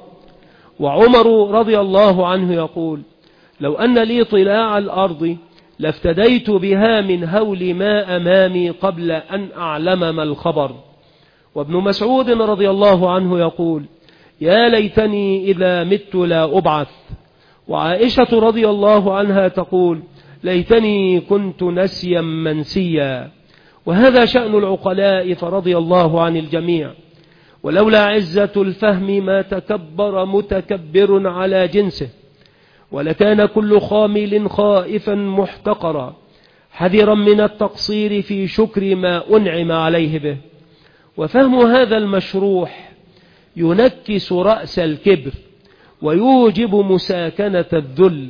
وعمر رضي الله عنه يقول: لو أن لي طلاع الأرض لافتديت بها من هول ما أمامي قبل أن أعلم ما الخبر. وابن مسعود رضي الله عنه يقول: يا ليتني إذا مت لا أبعث. وعائشة رضي الله عنها تقول: ليتني كنت نسيا منسيا. وهذا شأن العقلاء فرضي الله عن الجميع. ولولا عزة الفهم ما تكبر متكبر على جنسه، ولكان كل خامل خائفا محتقرا حذرا من التقصير في شكر ما أنعم عليه به. وفهم هذا المشروح ينكس رأس الكبر ويوجب مساكنة الذل،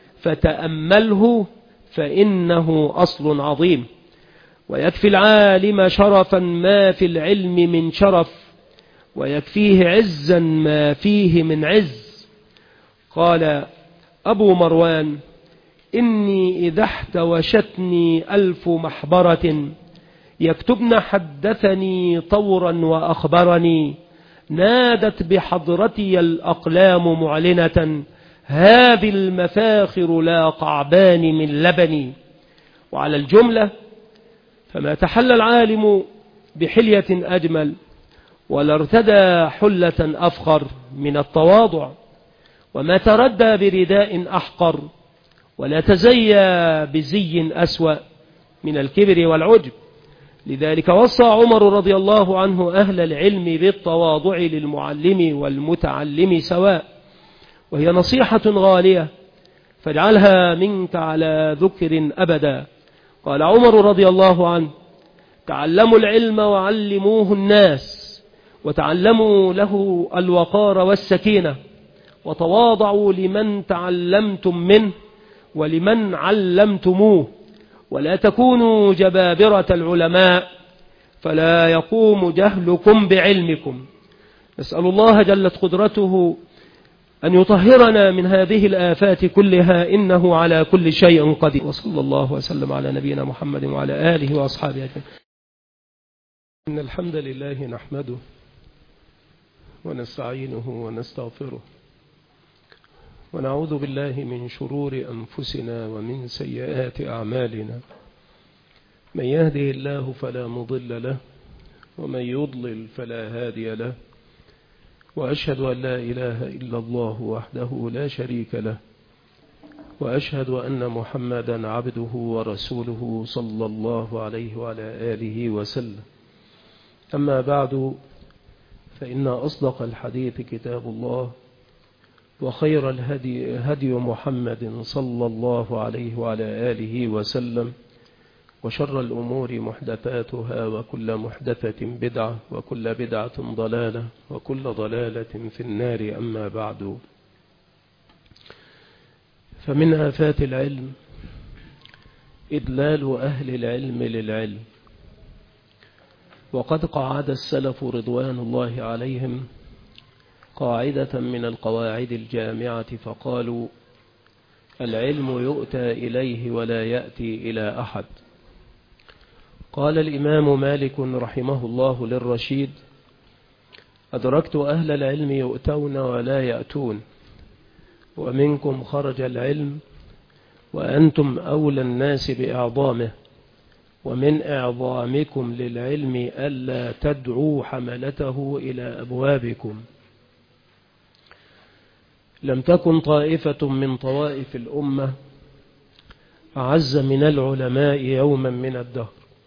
فتأمله فإنه أصل عظيم. ويكفي العالم شرفا ما في العلم من شرف، ويكفيه عزا ما فيه من عز. قال أبو مروان: إني إذا احتوشتني ألف محبرة يكتبن حدثني طورا وأخبرني، نادت بحضرتي الأقلام معلنة هذه المفاخر لا قعبان من لبني. وعلى الجملة فما تحلى العالم بحلية أجمل ولا ارتدى حلة أفخر من التواضع، وما تردى برداء أحقر، ولا تزيى بزي أسوأ من الكبر والعجب. لذلك وصى عمر رضي الله عنه أهل العلم بالتواضع للمعلم والمتعلم سواء، وهي نصيحة غالية فاجعلها منك على ذكر أبدا. قال عمر رضي الله عنه: تعلموا العلم وعلموه الناس، وتعلموا له الوقار والسكينة، وتواضعوا لمن تعلمتم منه ولمن علمتموه، ولا تكونوا جبابرة العلماء فلا يقوم جهلكم بعلمكم. نسأل الله جلت قدرته أن يطهرنا من هذه الآفات كلها، إنه على كل شيء قدير. وصلى الله وسلم على نبينا محمد وعلى آله وأصحابه أجمعين. إن الحمد لله نحمده ونستعينه ونستغفره، ونعوذ بالله من شرور أنفسنا ومن سيئات أعمالنا. من يهده الله فلا مضل له، ومن يضلل فلا هادي له، وأشهد أن لا إله إلا الله وحده لا شريك له، وأشهد أن محمدا عبده ورسوله صلى الله عليه وعلى آله وسلم. أما بعد، فإن أصدق الحديث كتاب الله، وخير الهدي هدي محمد صلى الله عليه وعلى آله وسلم، وشر الأمور محدثاتها، وكل محدثة بدعة، وكل بدعة ضلالة، وكل ضلالة في النار. أما بعد، فمن آفات العلم إدلال أهل العلم للعلم. وقد قعد السلف رضوان الله عليهم قاعدة من القواعد الجامعة فقالوا: العلم يؤتى إليه ولا يأتي إلى أحد. قال الإمام مالك رحمه الله للرشيد: أدركت أهل العلم يؤتون ولا يأتون، ومنكم خرج العلم، وأنتم أولى الناس بإعظامه، ومن إعظامكم للعلم ألا تدعوا حملته إلى أبوابكم. لم تكن طائفة من طوائف الأمة أعز من العلماء يوما من الدهر.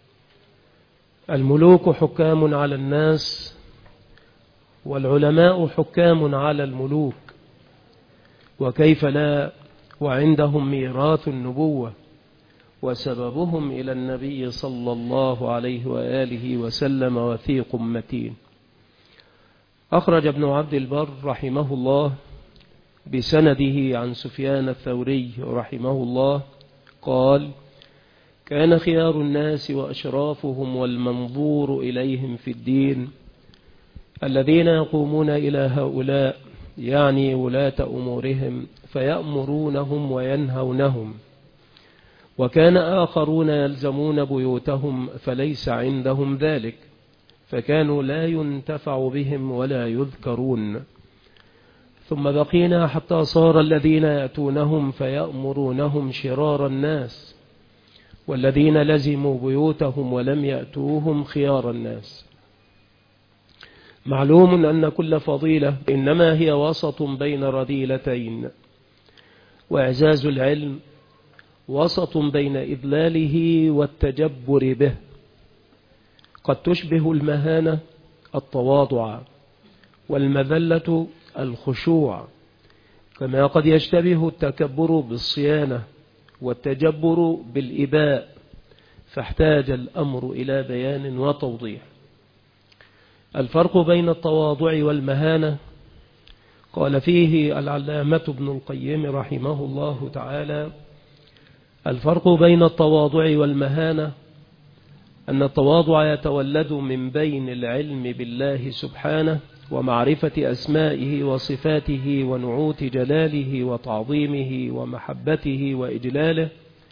الملوك حكام على الناس، والعلماء حكام على الملوك، وكيف لا وعندهم ميراث النبوة، وسببهم إلى النبي صلى الله عليه وآله وسلم وثيق متين. أخرج ابن عبد البر رحمه الله بسنده عن سفيان الثوري رحمه الله قال: كان خيار الناس وأشرافهم والمنظور إليهم في الدين الذين يقومون إلى هؤلاء، يعني ولاة أمورهم، فيأمرونهم وينهونهم، وكان آخرون يلزمون بيوتهم فليس عندهم ذلك، فكانوا لا ينتفع بهم ولا يذكرون. ثم بقينا حتى صار الذين يأتونهم فيأمرونهم شرار الناس، والذين لزموا بيوتهم ولم يأتوهم خيار الناس. معلوم أن كل فضيلة إنما هي وسط بين رذيلتين، وإعزاز العلم وسط بين إذلاله والتجبر به. قد تشبه المهانة التواضع، والمذلة الخشوع، كما قد يشتبه التكبر بالصيانة والتجبر بالإباء، فاحتاج الأمر إلى بيان وتوضيح. الفرق بين التواضع والمهانة قال فيه العلامة ابن القيم رحمه الله تعالى: الفرق بين التواضع والمهانة أن التواضع يتولد من بين العلم بالله سبحانه ومعرفة أسمائه وصفاته ونعوت جلاله وتعظيمه ومحبته وإجلاله،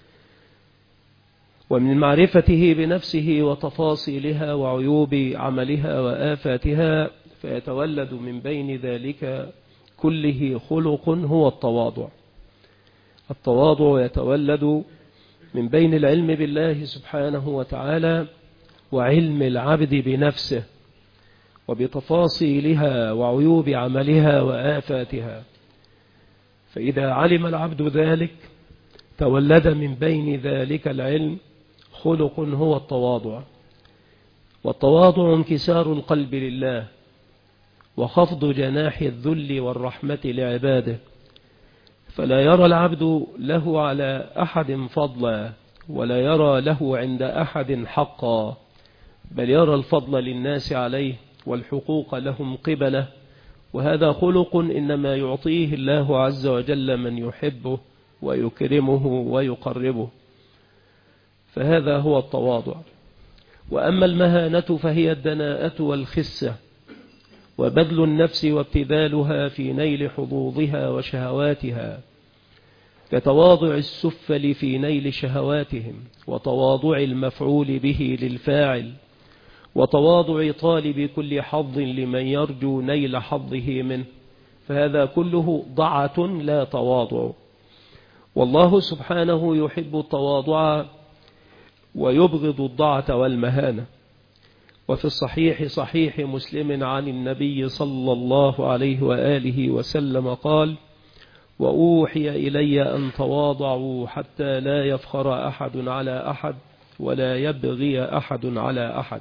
ومن معرفته بنفسه وتفاصيلها وعيوب عملها وآفاتها، فيتولد من بين ذلك كله خلق هو التواضع. التواضع يتولد من بين العلم بالله سبحانه وتعالى وعلم العبد بنفسه، وبتفاصيلها وعيوب عملها وآفاتها. فإذا علم العبد ذلك تولد من بين ذلك العلم خلق هو التواضع، والتواضع انكسار القلب لله وخفض جناح الذل والرحمة لعباده، فلا يرى العبد له على أحد فضلا ولا يرى له عند أحد حقا، بل يرى الفضل للناس عليه والحقوق لهم قبله، وهذا خلق إنما يعطيه الله عز وجل من يحبه ويكرمه ويقربه، فهذا هو التواضع. وأما المهانة فهي الدناءة والخسة وبذل النفس وابتذالها في نيل حظوظها وشهواتها، كتواضع السفل في نيل شهواتهم، وتواضع المفعول به للفاعل، وتواضع طالب كل حظ لمن يرجو نيل حظه منه، فهذا كله ضعة لا تواضع. والله سبحانه يحب التواضع ويبغض الضعة والمهانة. وفي الصحيح صحيح مسلم عن النبي صلى الله عليه وآله وسلم قال: وأوحي إلي أن تواضعوا حتى لا يفخر أحد على أحد ولا يبغي أحد على أحد.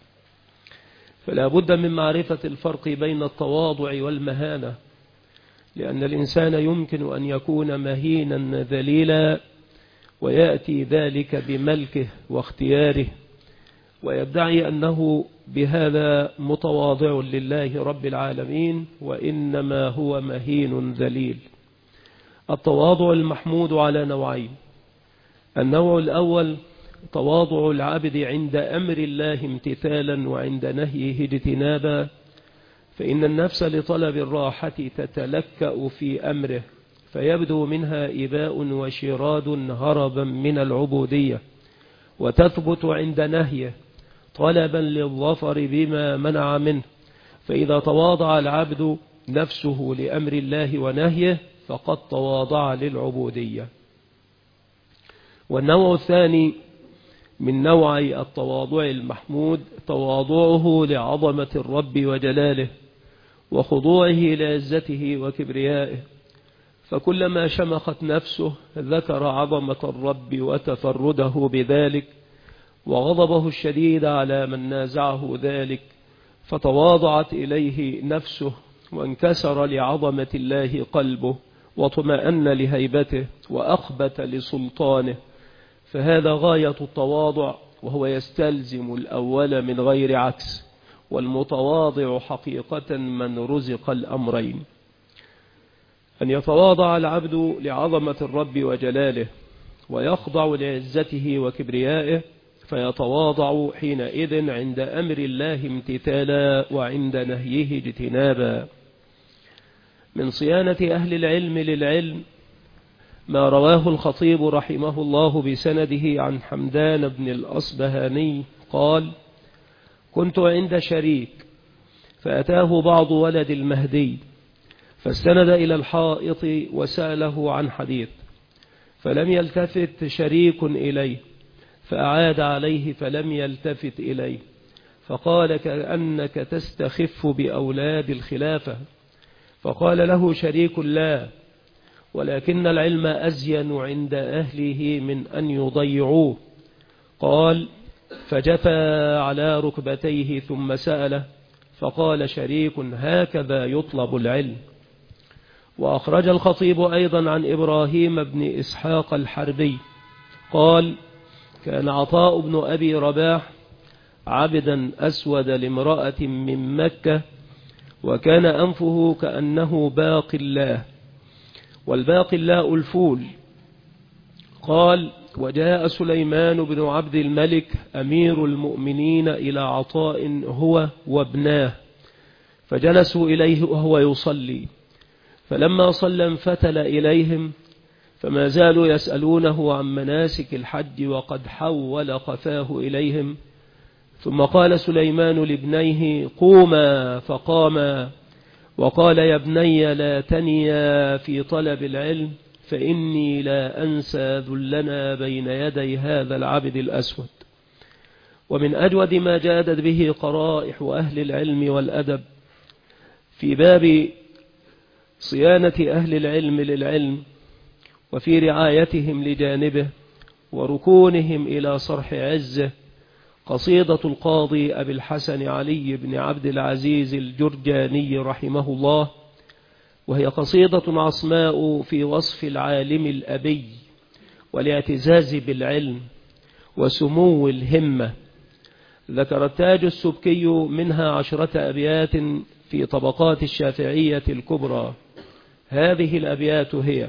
فلا بد من معرفة الفرق بين التواضع والمهانة، لأن الإنسان يمكن أن يكون مهينا ذليلا ويأتي ذلك بملكه واختياره ويدعي أنه بهذا متواضع لله رب العالمين، وإنما هو مهين ذليل. التواضع المحمود على نوعين: النوع الأول تواضع العبد عند أمر الله امتثالا وعند نهيه اجتنابا، فإن النفس لطلب الراحة تتلكأ في أمره فيبدو منها إباء وشراد هربا من العبودية، وتثبت عند نهيه طلبا للظفر بما منع منه، فإذا تواضع العبد نفسه لأمر الله ونهيه فقد تواضع للعبودية. والنوع الثاني من نوعي التواضع المحمود تواضعه لعظمة الرب وجلاله وخضوعه لعزته وكبريائه، فكلما شمخت نفسه ذكر عظمة الرب وتفرده بذلك وغضبه الشديد على من نازعه ذلك، فتواضعت إليه نفسه وانكسر لعظمة الله قلبه واطمأن لهيبته وأخبت لسلطانه، فهذا غاية التواضع، وهو يستلزم الأول من غير عكس، والمتواضع حقيقة من رزق الأمرين: أن يتواضع العبد لعظمة الرب وجلاله ويخضع لعزته وكبريائه، فيتواضع حينئذ عند أمر الله امتثالا وعند نهيه اجتنابا. من صيانة أهل العلم للعلم ما رواه الخطيب رحمه الله بسنده عن حمدان بن الأصبهاني قال: كنت عند شريك فأتاه بعض ولد المهدي فاستند إلى الحائط وسأله عن حديث، فلم يلتفت شريك إليه، فأعاد عليه فلم يلتفت إليه، فقال: كأنك تستخف بأولاد الخلافة. فقال له شريك: لا، ولكن العلم أزين عند أهله من أن يضيعوه. قال: فجثى على ركبتيه ثم سأله، فقال شريك: هكذا يطلب العلم. وأخرج الخطيب أيضا عن إبراهيم بن إسحاق الحربي قال: كان عطاء بن أبي رباح عبدا أسود لامرأة من مكة، وكان أنفه كأنه باقي الله، والباقي الله الفول. قال: وجاء سليمان بن عبد الملك أمير المؤمنين إلى عطاء هو وابناه، فجلسوا إليه وهو يصلي، فلما صلى انفتل إليهم، فما زالوا يسألونه عن مناسك الحج وقد حول قفاه إليهم، ثم قال سليمان لابنيه: قوما، فقاما، وقال: يا ابني لا تنيا في طلب العلم، فإني لا أنسى ذلنا بين يدي هذا العبد الأسود. ومن أجود ما جادت به قرائح أهل العلم والأدب في باب صيانة أهل العلم للعلم وفي رعايتهم لجانبه وركونهم إلى صرح عزه قصيدة القاضي أبي الحسن علي بن عبد العزيز الجرجاني رحمه الله، وهي قصيدة عصماء في وصف العالم الأبي والاعتزاز بالعلم وسمو الهمة. ذكر التاج السبكي منها عشرة أبيات في طبقات الشافعية الكبرى. هذه الأبيات هي: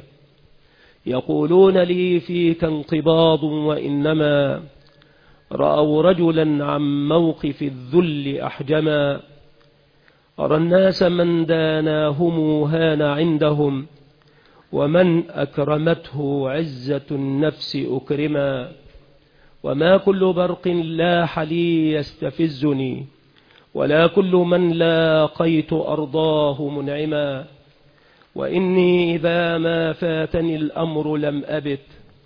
يقولون لي فيك انقباض وإنما رأوا رجلا عن موقف الذل أحجما، أرى الناس من داناهم هان عندهم ومن أكرمته عزة النفس أكرما، وما كل برق لاح لي يستفزني ولا كل من لاقيت أرضاه منعما، وإني إذا ما فاتني الأمر لم أبت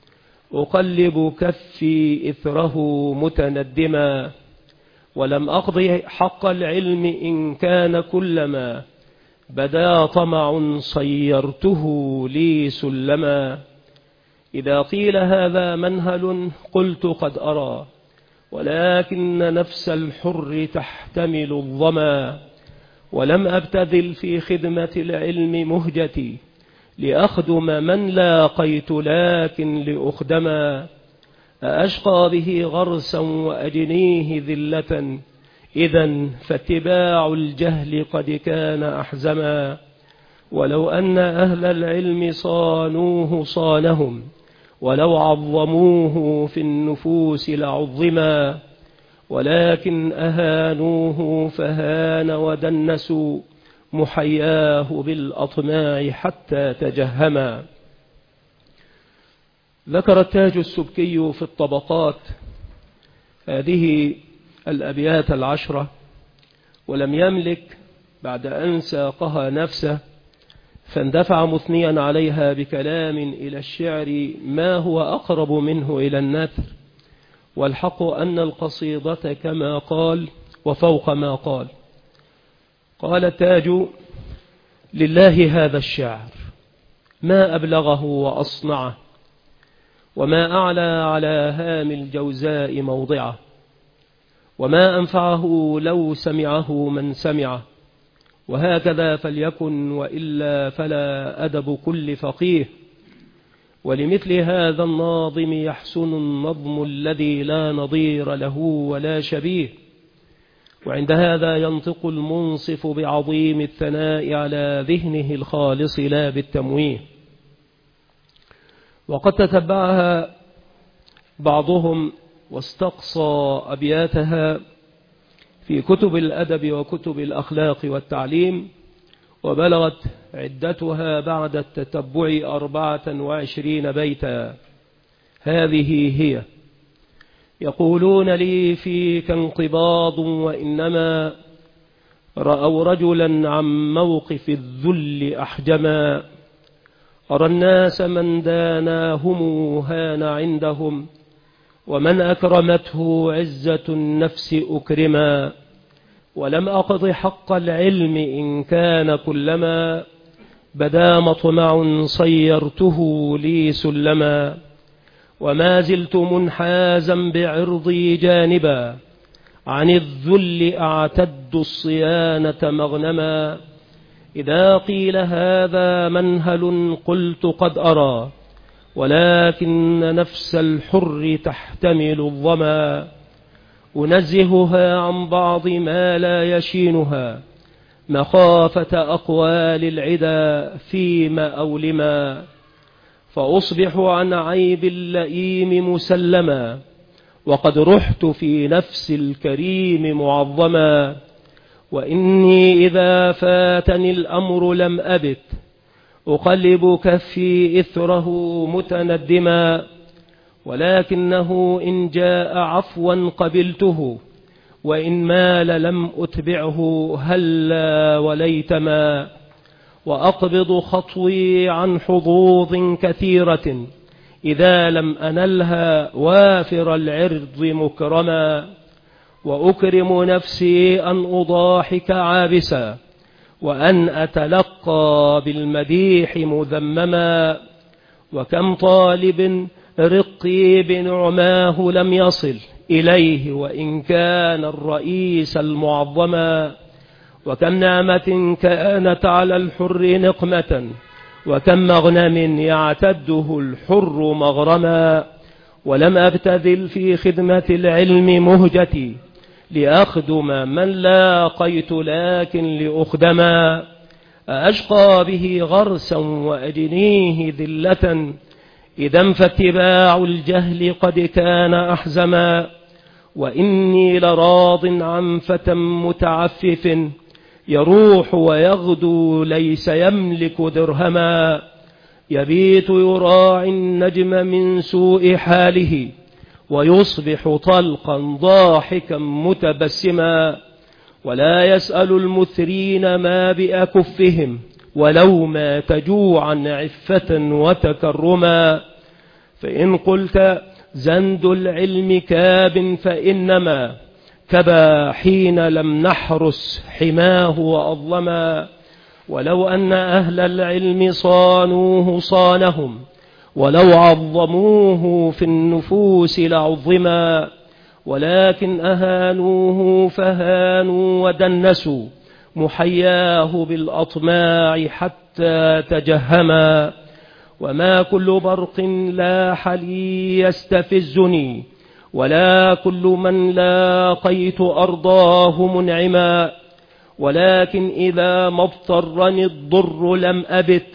أقلب كفي إثره متندما، ولم أقضي حق العلم إن كان كلما بدا طمع صيرته لي سلما، إذا قيل هذا منهل قلت قد أرى ولكن نفس الحر تحتمل الظما، ولم أبتذل في خدمة العلم مهجتي لأخدم من لاقيت لكن لأخدما، أأشقى به غرسا وأجنيه ذلة إذا فاتباع الجهل قد كان أحزما، ولو أن أهل العلم صانوه صانهم ولو عظموه في النفوس لعظما، ولكن أهانوه فهان ودنسوا محياه بالأطماع حتى تجهما. ذكر التاج السبكي في الطبقات هذه الأبيات العشرة، ولم يملك بعد أن ساقها نفسه فاندفع مثنيا عليها بكلام إلى الشعر ما هو أقرب منه إلى النثر، والحق أن القصيدة كما قال وفوق ما قال. قال التاج: لله هذا الشعر ما أبلغه وأصنعه، وما أعلى على هام الجوزاء موضعه، وما أنفعه لو سمعه من سمعه، وهكذا فليكن وإلا فلا أدب كل فقيه، ولمثل هذا الناظم يحسن النظم الذي لا نظير له ولا شبيه، وعند هذا ينطق المنصف بعظيم الثناء على ذهنه الخالص لا بالتمويه. وقد تتبعها بعضهم واستقصى أبياتها في كتب الأدب وكتب الأخلاق والتعليم، وبلغت عدتها بعد التتبع أربعة وعشرين بيتا. هذه هي: يقولون لي فيك انقباض وإنما رأوا رجلا عن موقف الذل أحجما، أرى الناس من داناهم هان عندهم ومن أكرمته عزة النفس أكرما، ولم أقض حق العلم إن كان كلما بدا مطمع صيرته لي سلما، وما زلت منحازا بعرضي جانبا عن الذل أعتد الصيانة مغنما، إذا قيل هذا منهل قلت قد أرى ولكن نفس الحر تحتمل الظما، أنزهها عن بعض ما لا يشينها مخافة أقوال العدا فيما أولما، فأصبح عن عيب اللئيم مسلما وقد رحت في نفس الكريم معظما، وإني إذا فاتني الأمر لم أبت أقلب كفي إثره متندما، ولكنه إن جاء عفوا قبلته وإن مال لم أتبعه هلا وليتما، وأقبض خطوي عن حظوظ كثيرة إذا لم أنلها وافر العرض مكرما، وأكرم نفسي أن أضاحك عابسا وأن أتلقى بالمديح مذمما. وكم طالب رقي بنعماه لم يصل إليه وإن كان الرئيس المعظما. وكم نعمة كانت على الحر نقمة وكم مغنم يعتده الحر مغرما. ولم أبتذل في خدمة العلم مهجتي لأخدم من لاقيت لكن لأخدما. أشقى به غرسا وأدنيه ذلة إذا فاتباع الجهل قد كان أحزما. وإني لراض عن فتى متعفف يروح ويغدو ليس يملك درهما. يبيت يراعي النجم من سوء حاله ويصبح طلقا ضاحكا متبسما. ولا يسأل المثرين ما بأكفهم ولو مات جوعا عفة وتكرما. فإن قلت زند العلم كاب فإنما كبا حين لم نحرس حماه وأظلما. ولو أن أهل العلم صانوه صانهم ولو عظموه في النفوس لعظما. ولكن أهانوه فهانوا ودنسوا محياه بالأطماع حتى تجهما. وما كل برق لاح لي يستفزني ولا كل من لاقيت أرضاه منعما. ولكن إذا ما اضطرني الضر لم أبت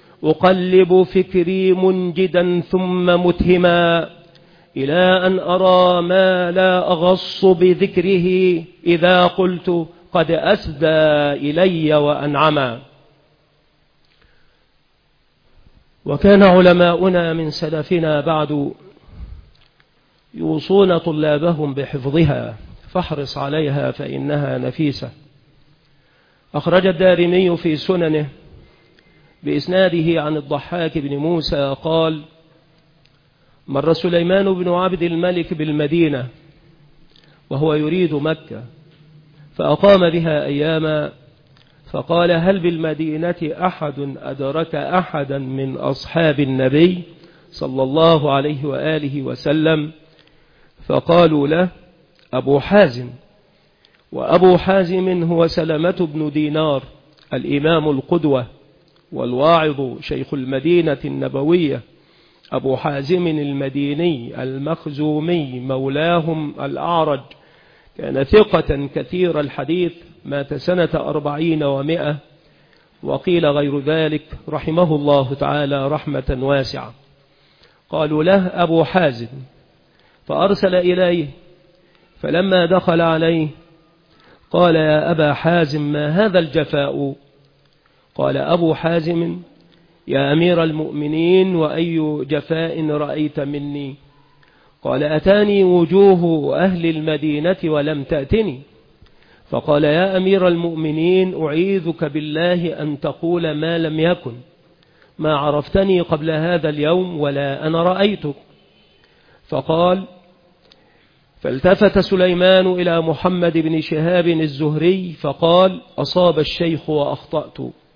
أقلب فكري منجدا ثم متهما إلى أن أرى ما لا أغص بذكره إذا قلت قد أسدى إلي وأنعما. وكان علماؤنا من سلفنا بعد يوصون طلابهم بحفظها فاحرص عليها فإنها نفيسة. أخرج الدارمي في سننه بإسناده عن الضحاك بن موسى قال: مر سليمان بن عبد الملك بالمدينة وهو يريد مكة فأقام بها أياما، فقال: هل بالمدينة أحد أدرك أحدا من أصحاب النبي صلى الله عليه وآله وسلم؟ فقالوا له: أبو حازم. وأبو حازم هو سلمة بن دينار الإمام القدوة والواعظ شيخ المدينة النبوية، أبو حازم المديني المخزومي مولاهم الأعرج، كان ثقة كثير الحديث، مات سنة أربعين ومائة وقيل غير ذلك، رحمه الله تعالى رحمة واسعة. قالوا له: أبو حازم، فأرسل إليه، فلما دخل عليه قال: يا أبا حازم، ما هذا الجفاء؟ قال أبو حازم: يا أمير المؤمنين، وأي جفاء رأيت مني؟ قال: أتاني وجوه أهل المدينة ولم تأتني. فقال: يا أمير المؤمنين، أعيذك بالله أن تقول ما لم يكن، ما عرفتني قبل هذا اليوم ولا أنا رأيتك. فقال: فالتفت سليمان إلى محمد بن شهاب الزهري فقال: أصاب الشيخ وأخطأت.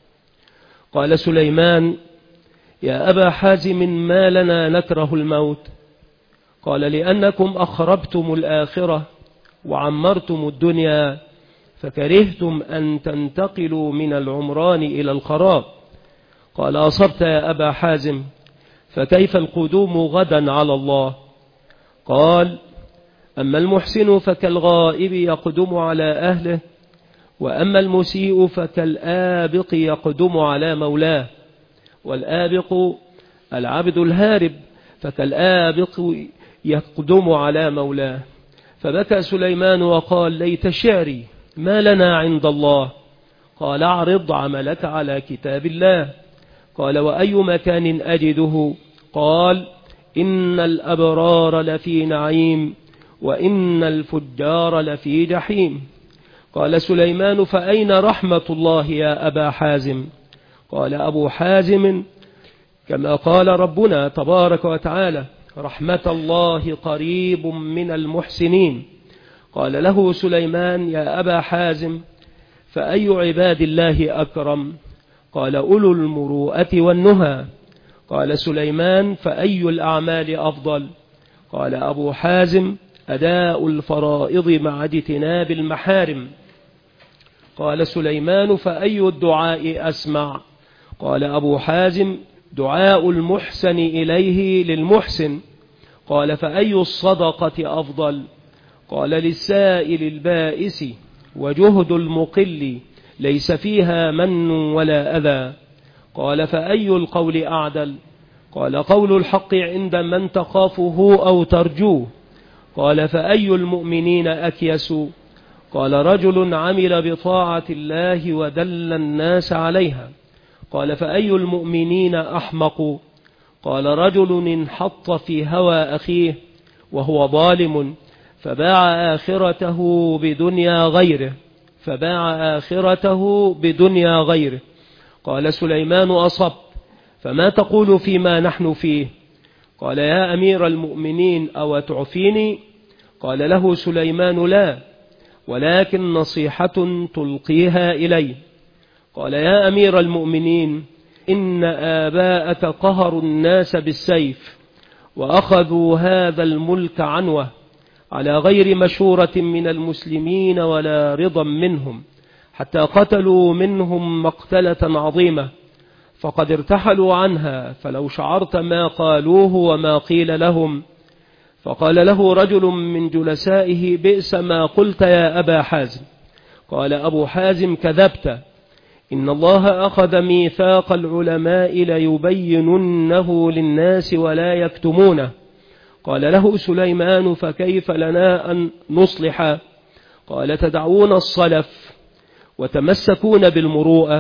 قال سليمان: يا أبا حازم، ما لنا نكره الموت؟ قال: لأنكم أخربتم الآخرة وعمرتم الدنيا، فكرهتم أن تنتقلوا من العمران إلى الخراب. قال: أصبت يا أبا حازم، فكيف القدوم غدا على الله؟ قال: أما المحسن فكالغائب يقدم على أهله، وأما المسيء فكالآبق يقدم على مولاه، والآبق العبد الهارب، فكالآبق يقدم على مولاه. فبكى سليمان وقال: ليت شعري، ما لنا عند الله؟ قال: اعرض عملك على كتاب الله. قال: وأي مكان أجده؟ قال: إن الأبرار لفي نعيم وإن الفجار لفي جحيم. قال سليمان: فأين رحمة الله يا أبا حازم؟ قال أبو حازم: كما قال ربنا تبارك وتعالى: رحمة الله قريب من المحسنين. قال له سليمان: يا أبا حازم، فأي عباد الله أكرم؟ قال: أولو المروءة والنهى. قال سليمان: فأي الأعمال أفضل؟ قال أبو حازم: أداء الفرائض مع اجتناب المحارم. قال سليمان: فأي الدعاء أسمع؟ قال أبو حازم: دعاء المحسن إليه للمحسن. قال: فأي الصدقة أفضل؟ قال: للسائل البائس وجهد المقل ليس فيها من ولا أذى. قال: فأي القول أعدل؟ قال: قول الحق عند من تخافه أو ترجوه. قال: فأي المؤمنين أكيس؟ قال: رجل عمل بطاعة الله ودل الناس عليها. قال: فأي المؤمنين أحمق؟ قال: رجل انحط في هوى أخيه وهو ظالم فباع آخرته بدنيا غيره فباع آخرته بدنيا غيره. قال سليمان: أصبت، فما تقول فيما نحن فيه؟ قال: يا أمير المؤمنين، أو تعفيني؟ قال له سليمان: لا، ولكن نصيحة تلقيها إلي. قال: يا أمير المؤمنين، إن آباءك قهروا الناس بالسيف وأخذوا هذا الملك عنوه على غير مشورة من المسلمين ولا رضا منهم، حتى قتلوا منهم مقتلة عظيمة، فقد ارتحلوا عنها، فلو شعرت ما قالوه وما قيل لهم. فقال له رجل من جلسائه: بئس ما قلت يا أبا حازم. قال أبو حازم: كذبت، إن الله أخذ ميثاق العلماء ليبيننه للناس ولا يكتمونه. قال له سليمان: فكيف لنا أن نصلح؟ قال: تدعون الصلف وتمسكون بالمروءة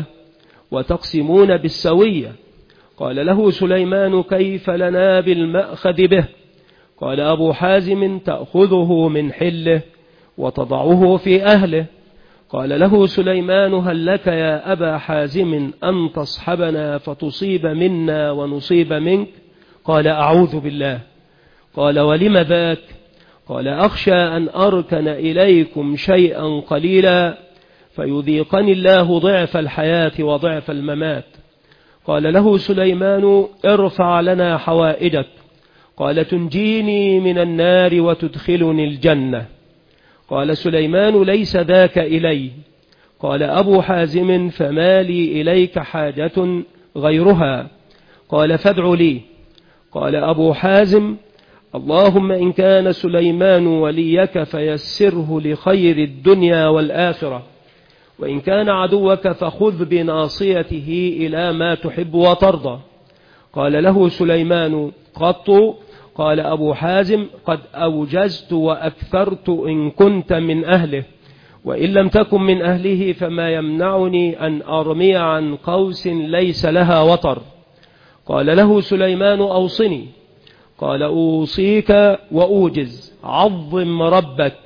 وتقسمون بالسوية. قال له سليمان: كيف لنا بالمأخذ به؟ قال أبو حازم: تأخذه من حله وتضعه في أهله. قال له سليمان: هل لك يا أبا حازم أن تصحبنا فتصيب منا ونصيب منك؟ قال: أعوذ بالله. قال: ولم ذاك؟ قال: أخشى أن أركن إليكم شيئا قليلا فيذيقني الله ضعف الحياة وضعف الممات. قال له سليمان: ارفع لنا حوائجك. قال: تنجيني من النار وتدخلني الجنة. قال سليمان: ليس ذاك إلي. قال أبو حازم: فما لي إليك حاجة غيرها. قال: فادع لي. قال أبو حازم: اللهم إن كان سليمان وليك فيسره لخير الدنيا والآخرة، وإن كان عدوك فخذ بناصيته إلى ما تحب وترضى. قال له سليمان: قط؟ قال أبو حازم: قد أوجزت وأكثرت إن كنت من أهله، وإن لم تكن من أهله فما يمنعني أن أرمي عن قوس ليس لها وطر. قال له سليمان: أوصني. قال: أوصيك وأوجز، عظم ربك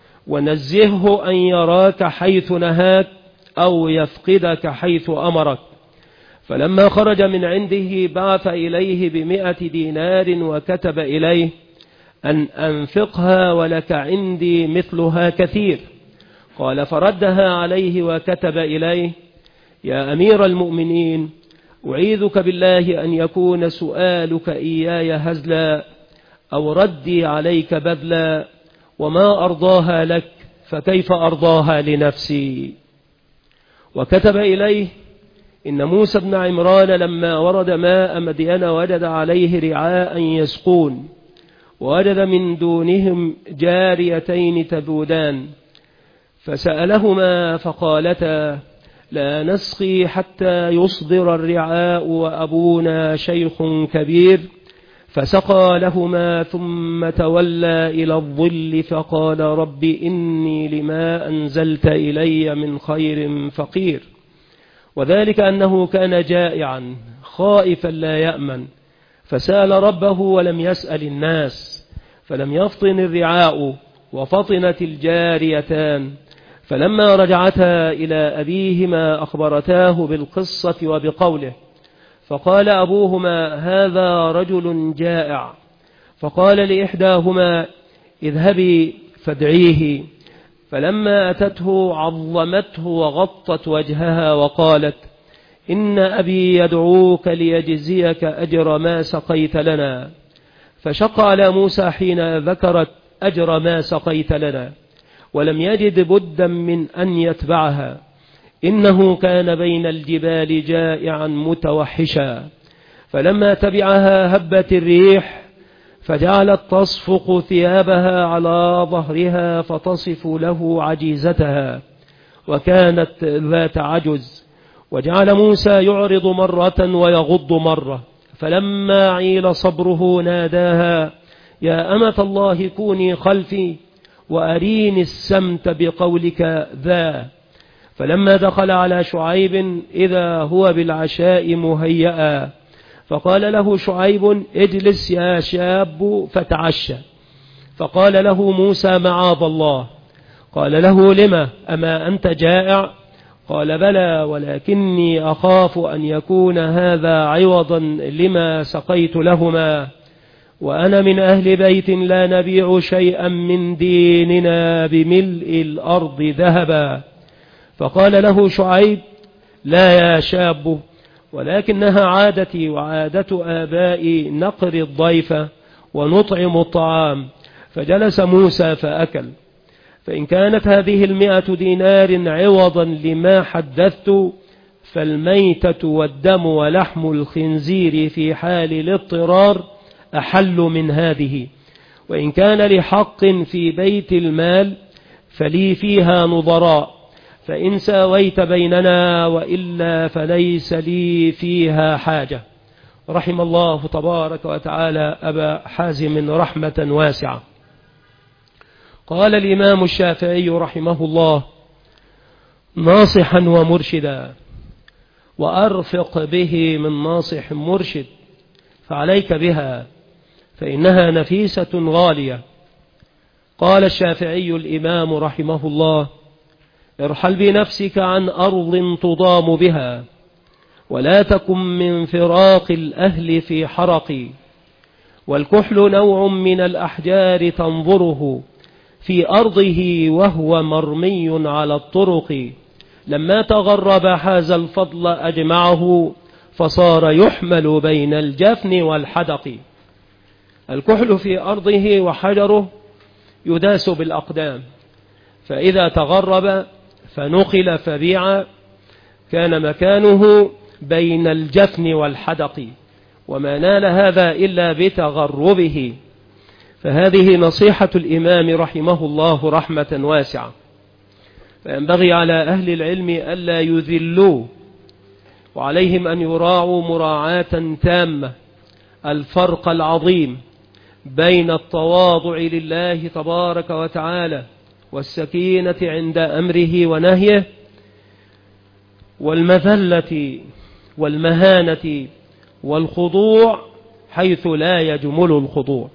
ونزهه أن يراك حيث نهاك أو يفقدك حيث أمرك. فلما خرج من عنده بعث إليه بمئة دينار وكتب إليه أن أنفقها ولك عندي مثلها كثير. قال: فردها عليه وكتب إليه: يا أمير المؤمنين، أعيذك بالله أن يكون سؤالك إياي هزلا أو ردي عليك بذلا، وما أرضاها لك فكيف أرضاها لنفسي. وكتب إليه: إن موسى بن عمران لما ورد ماء مدين وجد عليه رعاء يسقون، ووجد من دونهم جاريتين تذودان، فسألهما فقالتا: لا نسقي حتى يصدر الرعاء وأبونا شيخ كبير. فسقى لهما ثم تولى إلى الظل فقال: رب إني لما أنزلت إلي من خير فقير. وذلك أنه كان جائعا خائفا لا يأمن، فسأل ربه ولم يسأل الناس، فلم يفطن الرعاء وفطنت الجاريتان. فلما رجعتا إلى أبيهما أخبرتاه بالقصة وبقوله، فقال أبوهما: هذا رجل جائع. فقال لإحداهما: اذهبي فادعيه فلما أتته عظمته وغطت وجهها وقالت: إن أبي يدعوك ليجزيك أجر ما سقيت لنا. فشق على موسى حين ذكرت أجر ما سقيت لنا، ولم يجد بدا من أن يتبعها، إنه كان بين الجبال جائعا متوحشا. فلما تبعها هبت الريح فجعلت تصفق ثيابها على ظهرها فتصف له عجيزتها، وكانت ذات عجز. وجعل موسى يعرض مرة ويغض مرة، فلما عيل صبره ناداها: يا أمة الله كوني خلفي وأريني السمت بقولك ذا. فلما دخل على شعيب إذا هو بالعشاء مهيئا، فقال له شعيب: اجلس يا شاب فتعشى. فقال له موسى: معاذ الله. قال له: لما؟ أما أنت جائع؟ قال: بلى، ولكني أخاف أن يكون هذا عوضا لما سقيت لهما، وأنا من أهل بيت لا نبيع شيئا من ديننا بملء الأرض ذهبا. فقال له شعيب: لا يا شاب، ولكنها عادتي وعادة آبائي نقر الضيف ونطعم الطعام. فجلس موسى فأكل. فإن كانت هذه المئة دينار عوضا لما حدثت، فالميتة والدم ولحم الخنزير في حال الاضطرار أحل من هذه. وإن كان لحق في بيت المال فلي فيها نظراء، فإن ساويت بيننا، وإلا فليس لي فيها حاجة. رحم الله تبارك وتعالى أبا حازم رحمة واسعة. قال الإمام الشافعي رحمه الله: ناصحا ومرشدا، وأرفق به من ناصح مرشد، فعليك بها فإنها نفيسة غالية. قال الشافعي الإمام رحمه الله: ارحل بنفسك عن أرض تضام بها، ولا تكن من فراق الأهل في حرق. والكحل نوع من الأحجار تنظره في أرضه وهو مرمي على الطرق. لما تغرب حاز الفضل أجمعه، فصار يحمل بين الجفن والحدق. الكحل في أرضه وحجره يداس بالأقدام، فإذا تغرب فنقل فبيع كان مكانه بين الجفن والحدق، وما نال هذا إلا بتغربه. فهذه نصيحة الإمام رحمه الله رحمة واسعة. فينبغي على أهل العلم ألا يذلوا، وعليهم أن يراعوا مراعاة تامة الفرق العظيم بين التواضع لله تبارك وتعالى والسكينة عند أمره ونهيه، والمذلة والمهانة والخضوع حيث لا يجمل الخضوع.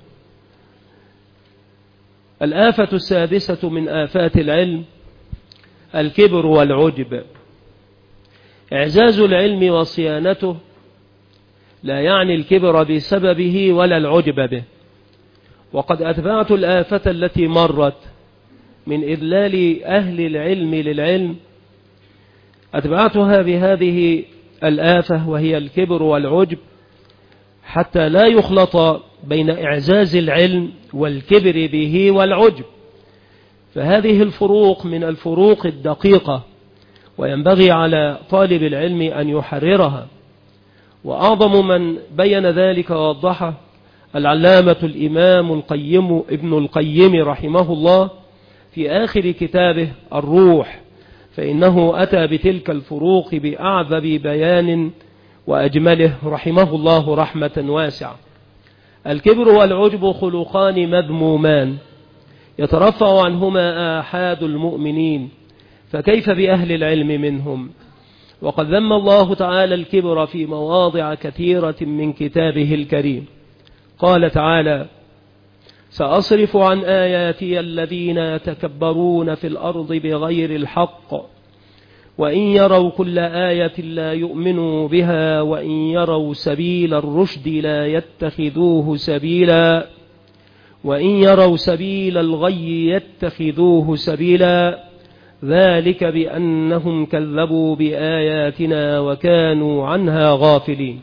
الآفة السادسة من آفات العلم الكبر والعجب. إعزاز العلم وصيانته لا يعني الكبر بسببه ولا العجب به. وقد أتبعت الآفة التي مرت من إذلال أهل العلم للعلم، أتبعتها بهذه الآفة وهي الكبر والعجب، حتى لا يخلط بين إعزاز العلم والكبر به والعجب. فهذه الفروق من الفروق الدقيقة، وينبغي على طالب العلم أن يحررها. وأعظم من بين ذلك ووضحه العلامة الإمام القيم ابن القيم رحمه الله في آخر كتابه الروح، فإنه أتى بتلك الفروق بأعذب بيان وأجمله رحمه الله رحمة واسعة. الكبر والعجب خلقان مذمومان يترفع عنهما آحاد المؤمنين، فكيف بأهل العلم منهم؟ وقد ذم الله تعالى الكبر في مواضع كثيرة من كتابه الكريم. قال تعالى: سأصرف عن آياتي الذين يتكبرون في الأرض بغير الحق، وإن يروا كل آية لا يؤمنوا بها، وإن يروا سبيل الرشد لا يتخذوه سبيلا، وإن يروا سبيل الغي يتخذوه سبيلا ذلك بأنهم كذبوا بآياتنا وكانوا عنها غافلين.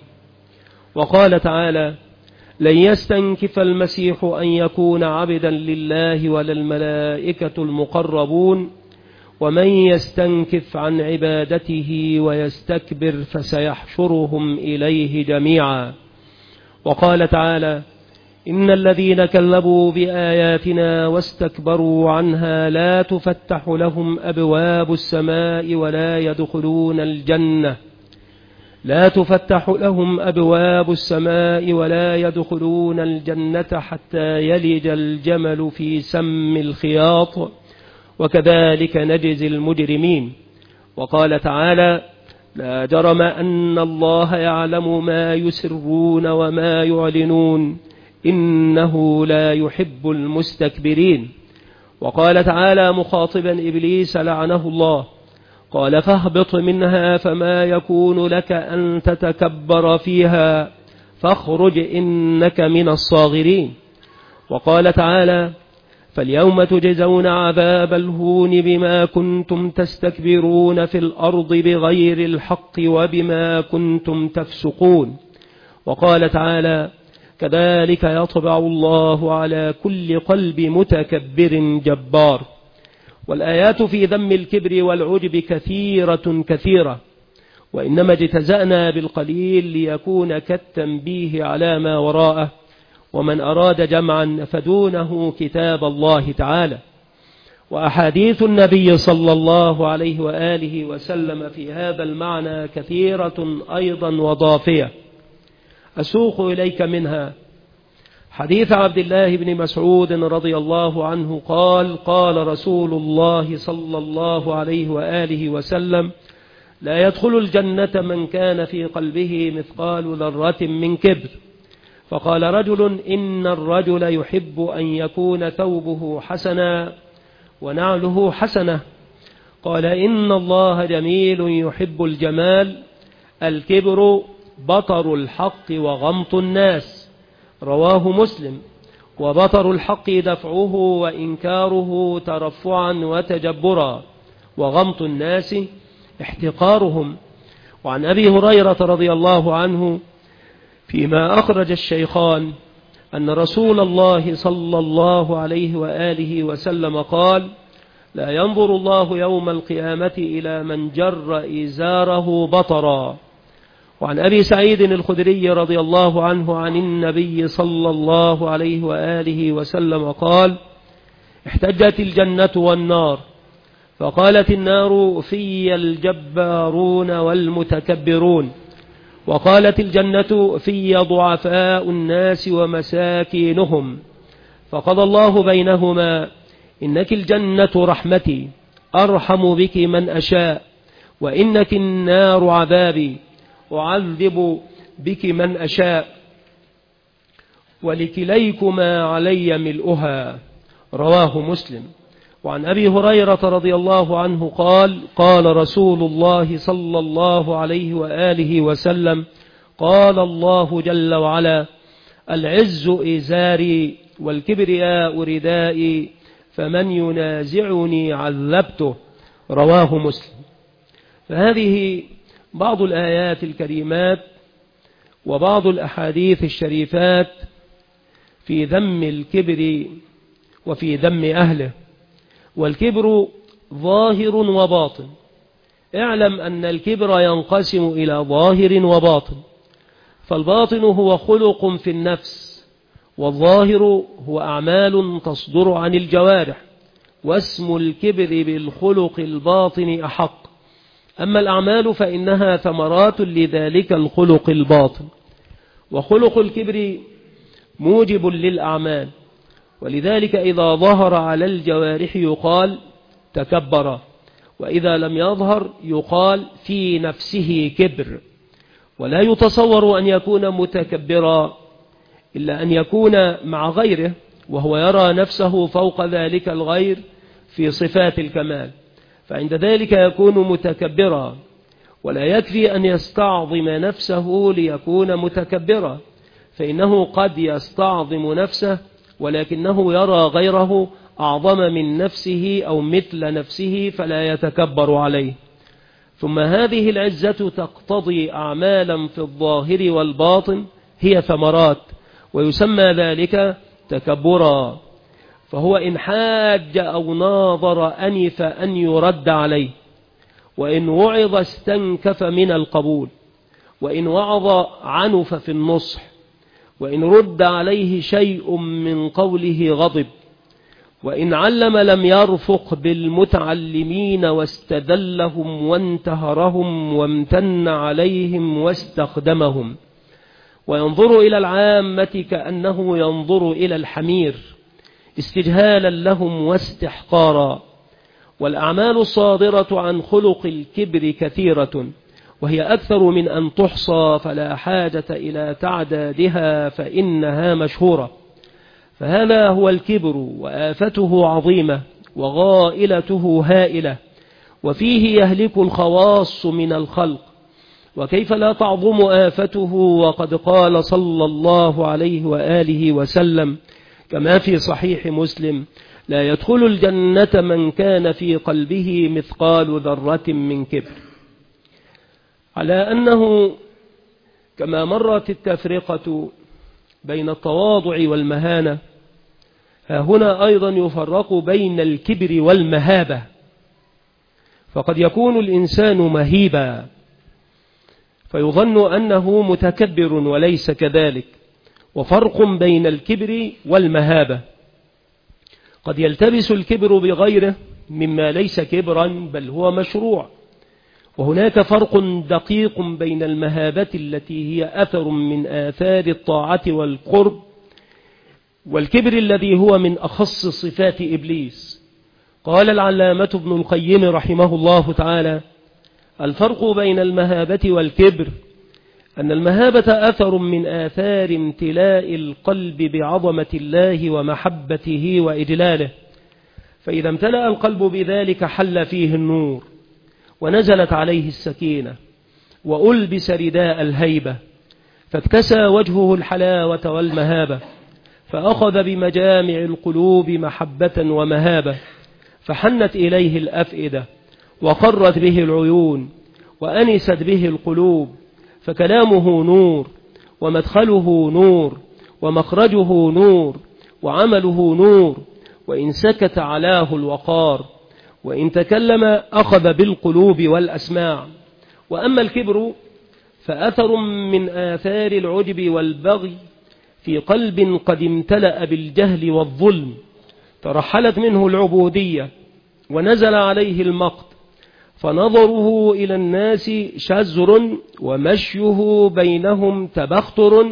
وقال تعالى لن يستنكف المسيح أن يكون عبدا لله ولا الملائكة المقربون ومن يستنكف عن عبادته ويستكبر فسيحشرهم إليه جميعا. وقال تعالى إن الذين كذبوا بآياتنا واستكبروا عنها لا تفتح لهم أبواب السماء ولا يدخلون الجنة لا تفتح لهم أبواب السماء ولا يدخلون الجنة حتى يلج الجمل في سم الخياط وكذلك نجزي المجرمين. وقال تعالى لا جرم أن الله يعلم ما يسرون وما يعلنون إنه لا يحب المستكبرين. وقال تعالى مخاطبا إبليس لعنه الله قال فاهبط منها فما يكون لك أن تتكبر فيها فاخرج إنك من الصاغرين. وقال تعالى فاليوم تجزون عذاب الهون بما كنتم تستكبرون في الأرض بغير الحق وبما كنتم تفسقون. وقال تعالى كذلك يطبع الله على كل قلب متكبر جبار. والآيات في ذم الكبر والعجب كثيرة كثيرة وإنما اجتزأنا بالقليل ليكون كالتنبيه على ما وراءه ومن أراد جمعا فدونه كتاب الله تعالى. وأحاديث النبي صلى الله عليه وآله وسلم في هذا المعنى كثيرة أيضا وضافية أسوق إليك منها حديث عبد الله بن مسعود رضي الله عنه قال قال رسول الله صلى الله عليه وآله وسلم لا يدخل الجنة من كان في قلبه مثقال ذرة من كبر. فقال رجل إن الرجل يحب أن يكون ثوبه حسنا ونعله حسنة. قال إن الله جميل يحب الجمال الكبر بطر الحق وغمط الناس. رواه مسلم. وبطر الحق دفعه وإنكاره ترفعا وتجبرا وغمط الناس احتقارهم. وعن أبي هريرة رضي الله عنه فيما أخرج الشيخان أن رسول الله صلى الله عليه وآله وسلم قال لا ينظر الله يوم القيامة إلى من جر إزاره بطرا. وعن أبي سعيد الخدري رضي الله عنه عن النبي صلى الله عليه وآله وسلم قال احتجت الجنة والنار فقالت النار في الجبارون والمتكبرون وقالت الجنة في ضعفاء الناس ومساكينهم فقضى الله بينهما إنك الجنة رحمتي أرحم بك من أشاء وإنك النار عذابي أعذب بك من أشاء ولكليكما علي ملؤها. رواه مسلم. وعن أبي هريرة رضي الله عنه قال قال رسول الله صلى الله عليه وآله وسلم قال الله جل وعلا العز إزاري والكبرياء ردائي فمن ينازعني عذبته. رواه مسلم. فهذه بعض الآيات الكريمات وبعض الأحاديث الشريفات في ذم الكبر وفي ذم أهله. والكبر ظاهر وباطن. اعلم أن الكبر ينقسم إلى ظاهر وباطن. فالباطن هو خلق في النفس والظاهر هو أعمال تصدر عن الجوارح واسم الكبر بالخلق الباطن أحق. أما الأعمال فإنها ثمرات لذلك الخلق الباطن. وخلق الكبر موجب للأعمال ولذلك إذا ظهر على الجوارح يقال تكبر وإذا لم يظهر يقال في نفسه كبر. ولا يتصور أن يكون متكبرا إلا أن يكون مع غيره وهو يرى نفسه فوق ذلك الغير في صفات الكمال فعند ذلك يكون متكبرا. ولا يكفي أن يستعظم نفسه ليكون متكبرا فإنه قد يستعظم نفسه ولكنه يرى غيره أعظم من نفسه أو مثل نفسه فلا يتكبر عليه. ثم هذه العزة تقتضي أعمالا في الظاهر والباطن هي ثمرات، ويسمى ذلك تكبرا. فهو إن حاج أو ناظر أنف أن يرد عليه، وإن وعظ استنكف من القبول، وإن وعظ عنف في النصح، وإن رد عليه شيء من قوله غضب، وإن علم لم يرفق بالمتعلمين واستذلهم وانتهرهم وامتن عليهم واستخدمهم، وينظر إلى العامة كأنه ينظر إلى الحمير استجهالا لهم واستحقارا. والأعمال الصادرة عن خلق الكبر كثيرة، وهي أكثر من أن تحصى، فلا حاجة إلى تعدادها فإنها مشهورة. فهذا هو الكبر، وآفته عظيمة وغائلته هائلة، وفيه يهلك الخواص من الخلق. وكيف لا تعظم آفته وقد قال صلى الله عليه وآله وسلم كما في صحيح مسلم: لا يدخل الجنة من كان في قلبه مثقال ذرة من كبر. على أنه كما مرت التفرقة بين التواضع والمهانة، ها هنا أيضا يفرق بين الكبر والمهابة. فقد يكون الإنسان مهيبا فيظن أنه متكبر وليس كذلك، وفرق بين الكبر والمهابة. قد يلتبس الكبر بغيره مما ليس كبرا بل هو مشروع. وهناك فرق دقيق بين المهابة التي هي أثر من آثار الطاعة والقرب، والكبر الذي هو من أخص صفات إبليس. قال العلامة ابن القيم رحمه الله تعالى: الفرق بين المهابة والكبر أن المهابة أثر من آثار امتلاء القلب بعظمة الله ومحبته وإجلاله، فإذا امتلأ القلب بذلك حل فيه النور، ونزلت عليه السكينة، وألبس رداء الهيبة، فاكتسى وجهه الحلاوة والمهابة، فأخذ بمجامع القلوب محبة ومهابة، فحنت إليه الأفئدة، وقرت به العيون، وأنست به القلوب، فكلامه نور، ومدخله نور، ومخرجه نور، وعمله نور، وإن سكت علاه الوقار، وإن تكلم أخذ بالقلوب والأسماع. وأما الكبر فأثر من آثار العجب والبغي في قلب قد امتلأ بالجهل والظلم، ترحلت منه العبودية ونزل عليه المقت، فنظره إلى الناس شزر، ومشيه بينهم تبختر،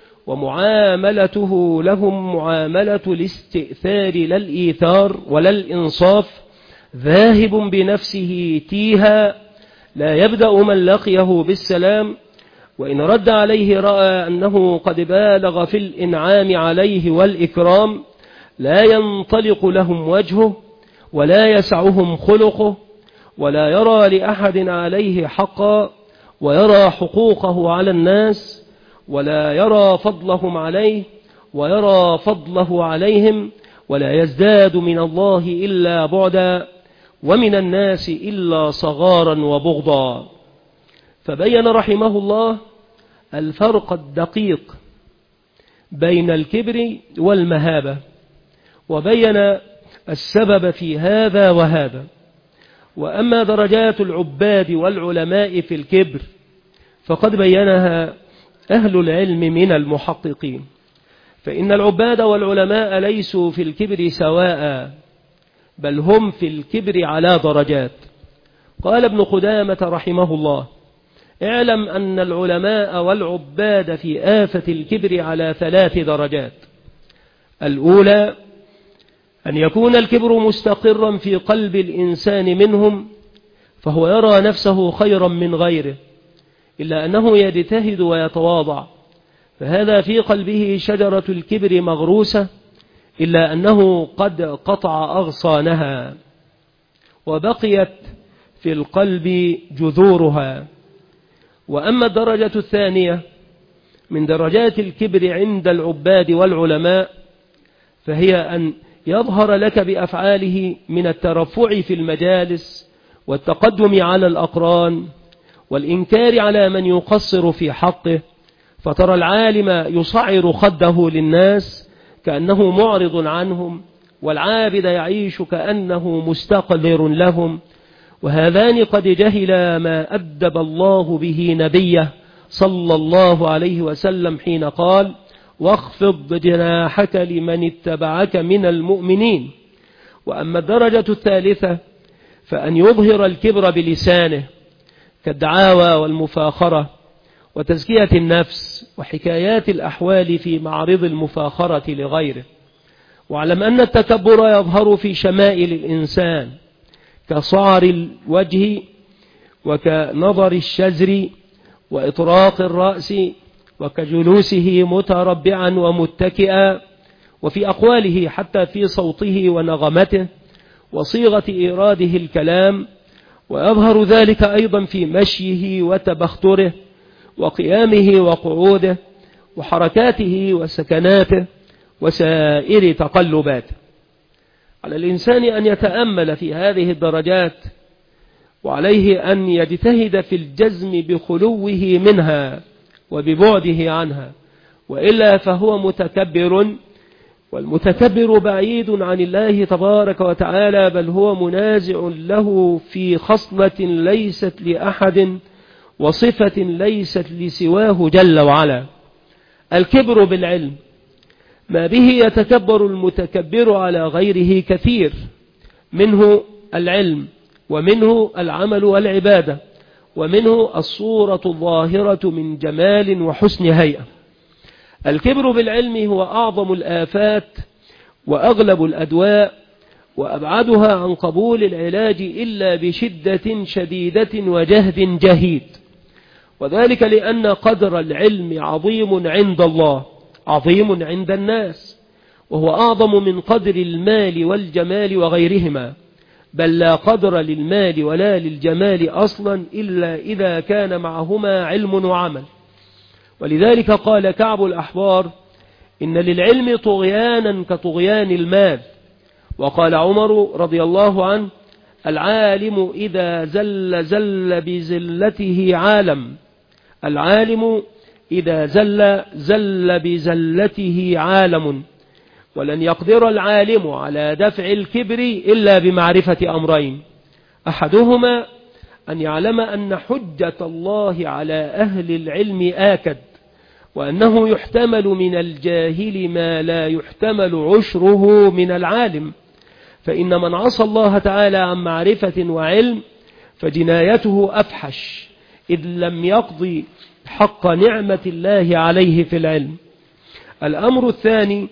ومعاملته لهم معاملة الاستئثار لا الإيثار ولا الإنصاف، ذاهب بنفسه تيها، لا يبدأ من لقيه بالسلام، وإن رد عليه رأى أنه قد بالغ في الإنعام عليه والإكرام، لا ينطلق لهم وجهه، ولا يسعهم خلقه، ولا يرى لأحد عليه حقا، ويرى حقوقه على الناس، ولا يرى فضلهم عليه، ويرى فضله عليهم، ولا يزداد من الله إلا بعدا، ومن الناس إلا صغارا وبغضا. فبين رحمه الله الفرق الدقيق بين الكبر والمهابة، وبين السبب في هذا وهذا. وأما درجات العباد والعلماء في الكبر فقد بينها أهل العلم من المحققين، فإن العباد والعلماء ليسوا في الكبر سواء، بل هم في الكبر على درجات. قال ابن قدامة رحمه الله: اعلم أن العلماء والعباد في آفة الكبر على ثلاث درجات. الأولى أن يكون الكبر مستقرا في قلب الإنسان منهم، فهو يرى نفسه خيرا من غيره، إلا أنه يجتهد ويتواضع، فهذا في قلبه شجرة الكبر مغروسة، إلا أنه قد قطع أغصانها وبقيت في القلب جذورها. وأما الدرجة الثانية من درجات الكبر عند العباد والعلماء، فهي أن يظهر لك بأفعاله من الترفع في المجالس والتقدم على الأقران والإنكار على من يقصر في حقه، فترى العالم يصعر خده للناس كأنه معرض عنهم، والعابد يعيش كأنه مستقذر لهم، وهذان قد جهلا ما أدب الله به نبيه صلى الله عليه وسلم حين قال: واخفض جناحك لمن اتبعك من المؤمنين. وأما الدرجة الثالثة فأن يظهر الكبر بلسانه كالدعاوى والمفاخرة وتزكية النفس وحكايات الأحوال في معرض المفاخرة لغيره. واعلم أن التكبر يظهر في شمائل الإنسان كصعر الوجه وكنظر الشزر وإطراق الرأس وكجلوسه متربعا ومتكئا، وفي أقواله حتى في صوته ونغمته وصيغة إيراده الكلام، ويظهر ذلك أيضا في مشيه وتبختره وقيامه وقعوده وحركاته وسكناته وسائر تقلباته. على الإنسان أن يتأمل في هذه الدرجات، وعليه أن يجتهد في الجزم بخلوه منها وببعده عنها، وإلا فهو متكبر، والمتكبر بعيد عن الله تبارك وتعالى، بل هو منازع له في خصلة ليست لأحد وصفة ليست لسواه جل وعلا. الكبر بالعلم، ما به يتكبر المتكبر على غيره كثير، منه العلم، ومنه العمل والعبادة، ومنه الصورة الظاهرة من جمال وحسن هيئة. الكبر بالعلم هو أعظم الآفات وأغلب الأدواء، وأبعدها عن قبول العلاج إلا بشدة شديدة وجهد جهيد، وذلك لأن قدر العلم عظيم عند الله، عظيم عند الناس، وهو أعظم من قدر المال والجمال وغيرهما، بل لا قدر للمال ولا للجمال أصلا إلا إذا كان معهما علم وعمل. ولذلك قال كعب الأحبار: إن للعلم طغيانا كطغيان المال. وقال عمر رضي الله عنه: العالم إذا زل زل بزلته عالم، العالم إذا زل زل بزلته عالم. ولن يقدر العالم على دفع الكبر إلا بمعرفة أمرين: أحدهما أن يعلم أن حجة الله على أهل العلم آكد، وأنه يحتمل من الجاهل ما لا يحتمل عشره من العالم، فإن من عصى الله تعالى عن معرفة وعلم فجنايته أفحش، إذ لم يقضي حق نعمة الله عليه في العلم. الأمر الثاني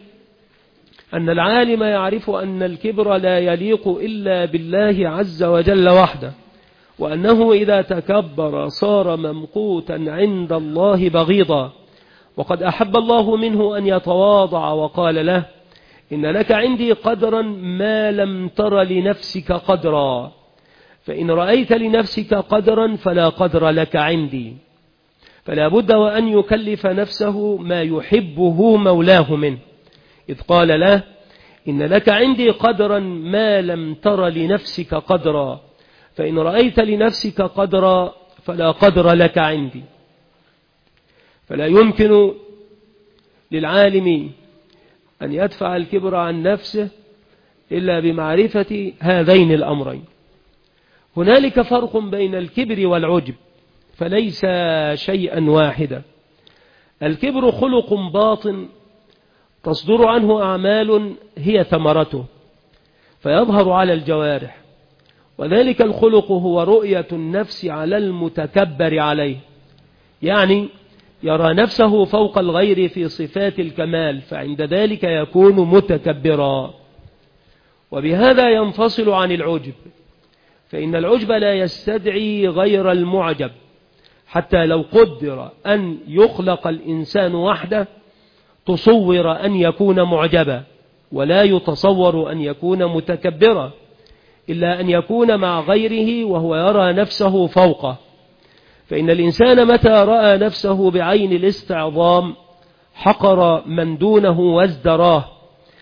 أن العالم يعرف أن الكبر لا يليق إلا بالله عز وجل وحده، وأنه إذا تكبر صار ممقوتا عند الله بغيضا، وقد أحب الله منه أن يتواضع وقال له: إن لك عندي قدرا ما لم تر لنفسك قدرا، فإن رأيت لنفسك قدرا فلا قدر لك عندي. فلا بد وأن يكلف نفسه ما يحبه مولاه منه، إذ قال له: إن لك عندي قدرا ما لم تر لنفسك قدرا، فإن رأيت لنفسك قدرا فلا قدر لك عندي. فلا يمكن للعالم أن يدفع الكبر عن نفسه إلا بمعرفة هذين الأمرين. هنالك فرق بين الكبر والعجب، فليس شيئا واحدا. الكبر خلق باطن تصدر عنه أعمال هي ثمرته، فيظهر على الجوارح، وذلك الخلق هو رؤية النفس على المتكبر عليه، يعني يرى نفسه فوق الغير في صفات الكمال، فعند ذلك يكون متكبرا. وبهذا ينفصل عن العجب، فإن العجب لا يستدعي غير المعجب، حتى لو قدر أن يخلق الإنسان وحده تصور أن يكون معجبا، ولا يتصور أن يكون متكبرا، إلا أن يكون مع غيره وهو يرى نفسه فوقه. فإن الإنسان متى رأى نفسه بعين الاستعظام حقر من دونه وازدراه،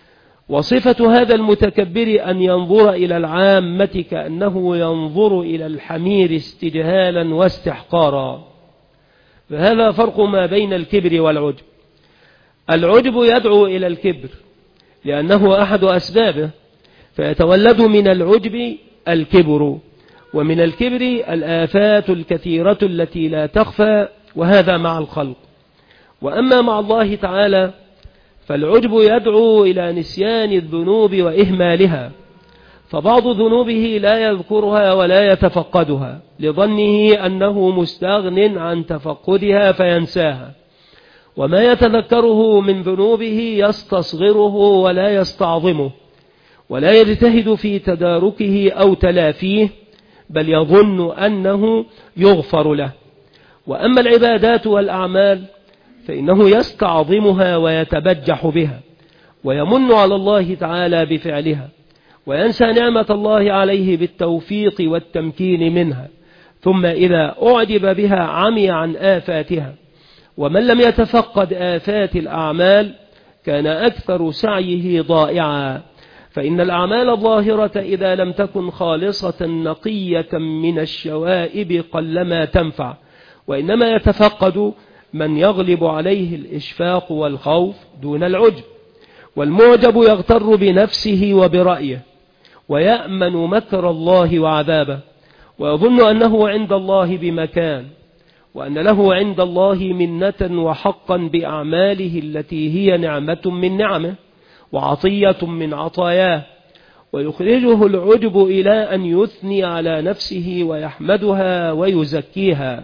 وصفة هذا المتكبر أن ينظر إلى العامة كأنه ينظر إلى الحمير استجهالا واستحقارا. فهذا فرق ما بين الكبر والعجب. العجب يدعو إلى الكبر لأنه أحد أسبابه، فيتولد من العجب الكبر، ومن الكبر الآفات الكثيرة التي لا تخفى، وهذا مع الخلق. وأما مع الله تعالى فالعجب يدعو إلى نسيان الذنوب وإهمالها، فبعض ذنوبه لا يذكرها ولا يتفقدها لظنه أنه مستغن عن تفقدها فينساها، وما يتذكره من ذنوبه يستصغره ولا يستعظمه، ولا يجتهد في تداركه أو تلافيه، بل يظن أنه يغفر له. وأما العبادات والأعمال فإنه يستعظمها ويتبجح بها، ويمن على الله تعالى بفعلها، وينسى نعمة الله عليه بالتوفيق والتمكين منها، ثم إذا أعجب بها عمي عن آفاتها. ومن لم يتفقد آفات الأعمال كان أكثر سعيه ضائعا، فإن الأعمال الظاهرة إذا لم تكن خالصة نقية من الشوائب قلما تنفع، وإنما يتفقد من يغلب عليه الإشفاق والخوف دون العجب. والمعجب يغتر بنفسه وبرأيه، ويأمن مكر الله وعذابه، ويظن أنه عند الله بمكان، وأن له عند الله منة وحقا بأعماله التي هي نعمة من نعمه وعطية من عطاياه، ويخرجه العجب إلى أن يثني على نفسه ويحمدها ويزكيها.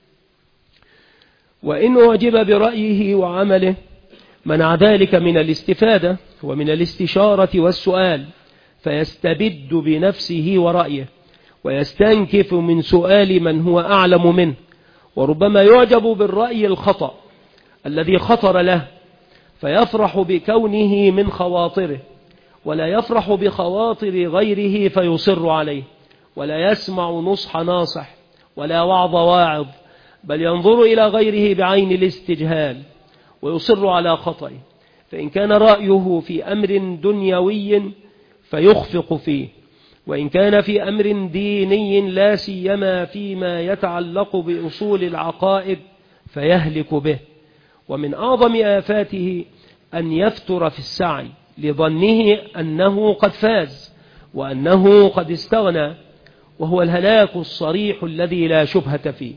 وإن أعجب برأيه وعمله منع ذلك من الاستفادة ومن الاستشارة والسؤال، فيستبد بنفسه ورأيه، ويستنكف من سؤال من هو أعلم منه، وربما يعجب بالرأي الخطأ الذي خطر له فيفرح بكونه من خواطره، ولا يفرح بخواطر غيره فيصر عليه، ولا يسمع نصح ناصح ولا وعظ واعظ، بل ينظر إلى غيره بعين الاستجهال ويصر على خطئه. فإن كان رأيه في أمر دنيوي فيخفق فيه، وإن كان في أمر ديني لا سيما فيما يتعلق بأصول العقائد فيهلك به. ومن أعظم آفاته أن يفتر في السعي لظنه أنه قد فاز وأنه قد استغنى، وهو الهلاك الصريح الذي لا شبهة فيه.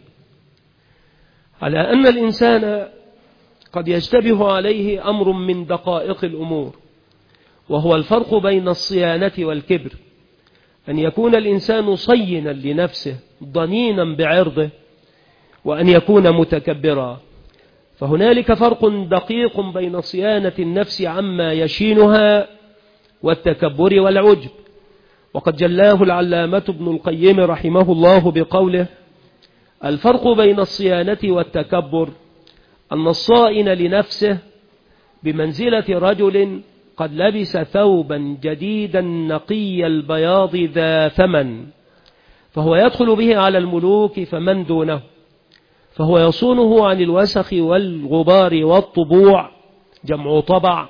على أن الإنسان قد يشتبه عليه أمر من دقائق الأمور، وهو الفرق بين الصيانة والكبر، أن يكون الإنسان صينا لنفسه ضنينا بعرضه، وأن يكون متكبرا. فهنالك فرق دقيق بين صيانة النفس عما يشينها والتكبر والعجب، وقد جلاه العلامة ابن القيم رحمه الله بقوله: الفرق بين الصيانة والتكبر أن الصائن لنفسه بمنزلة رجل قد لبس ثوبا جديدا نقي البياض ذا ثمن، فهو يدخل به على الملوك فمن دونه، فهو يصونه عن الوسخ والغبار والطبوع، جمع طبع،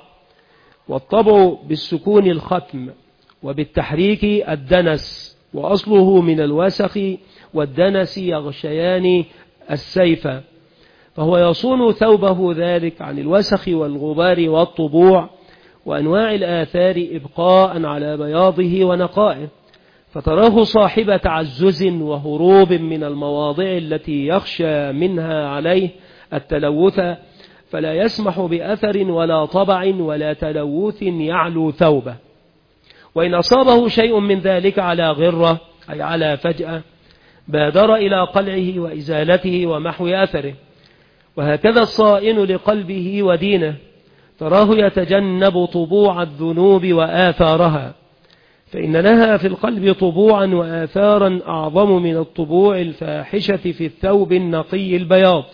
والطبع بالسكون الختم وبالتحريك الدنس، وأصله من الوسخ والدنس يغشيان السيف، فهو يصون ثوبه ذلك عن الوسخ والغبار والطبوع وأنواع الآثار إبقاء على بياضه ونقائه، فتراه صاحب تعزز وهروب من المواضع التي يخشى منها عليه التلوث، فلا يسمح بأثر ولا طبع ولا تلوث يعلو ثوبه. وإن أصابه شيء من ذلك على غرة أي على فجأة بادر إلى قلعه وإزالته ومحو أثره. وهكذا الصائن لقلبه ودينه تراه يتجنب طبوع الذنوب وآثارها، فإن لها في القلب طبوعا وآثارا أعظم من الطبوع الفاحشة في الثوب النقي البياض،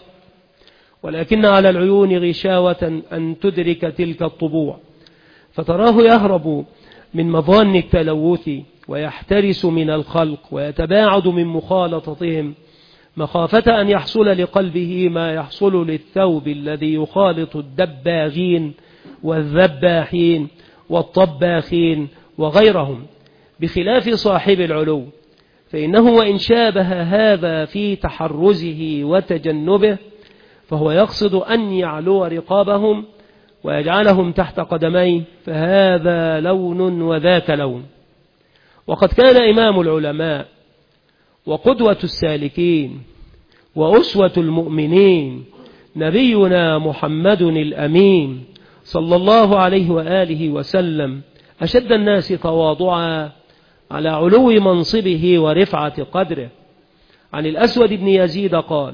ولكن على العيون غشاوة أن تدرك تلك الطبوع، فتراه يهرب من مظان التلوث ويحترس من الخلق ويتباعد من مخالطتهم، مخافة أن يحصل لقلبه ما يحصل للثوب الذي يخالط الدباغين والذباحين والطباخين وغيرهم، بخلاف صاحب العلو، فإنه وإن شابه هذا في تحرزه وتجنبه فهو يقصد أن يعلو رقابهم ويجعلهم تحت قدميه، فهذا لون وذاك لون. وقد كان إمام العلماء وقدوة السالكين وأسوة المؤمنين نبينا محمد الأمين صلى الله عليه وآله وسلم أشد الناس تواضعا على علو منصبه ورفعة قدره. عن الأسود بن يزيد قال: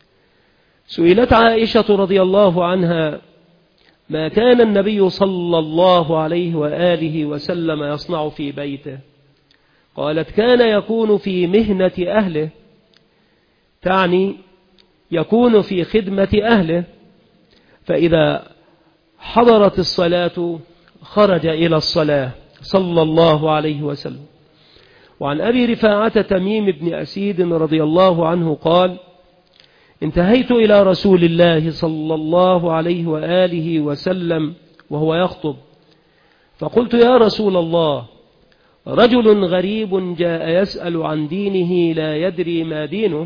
سئلت عائشة رضي الله عنها ما كان النبي صلى الله عليه وآله وسلم يصنع في بيته؟ قالت: كان يكون في مهنة أهله، تعني يكون في خدمة أهله، فإذا حضرت الصلاة خرج إلى الصلاة صلى الله عليه وسلم. وعن أبي رفاعة تميم بن أسيد رضي الله عنه قال: انتهيت إلى رسول الله صلى الله عليه وآله وسلم وهو يخطب، فقلت: يا رسول الله، رجل غريب جاء يسأل عن دينه لا يدري ما دينه.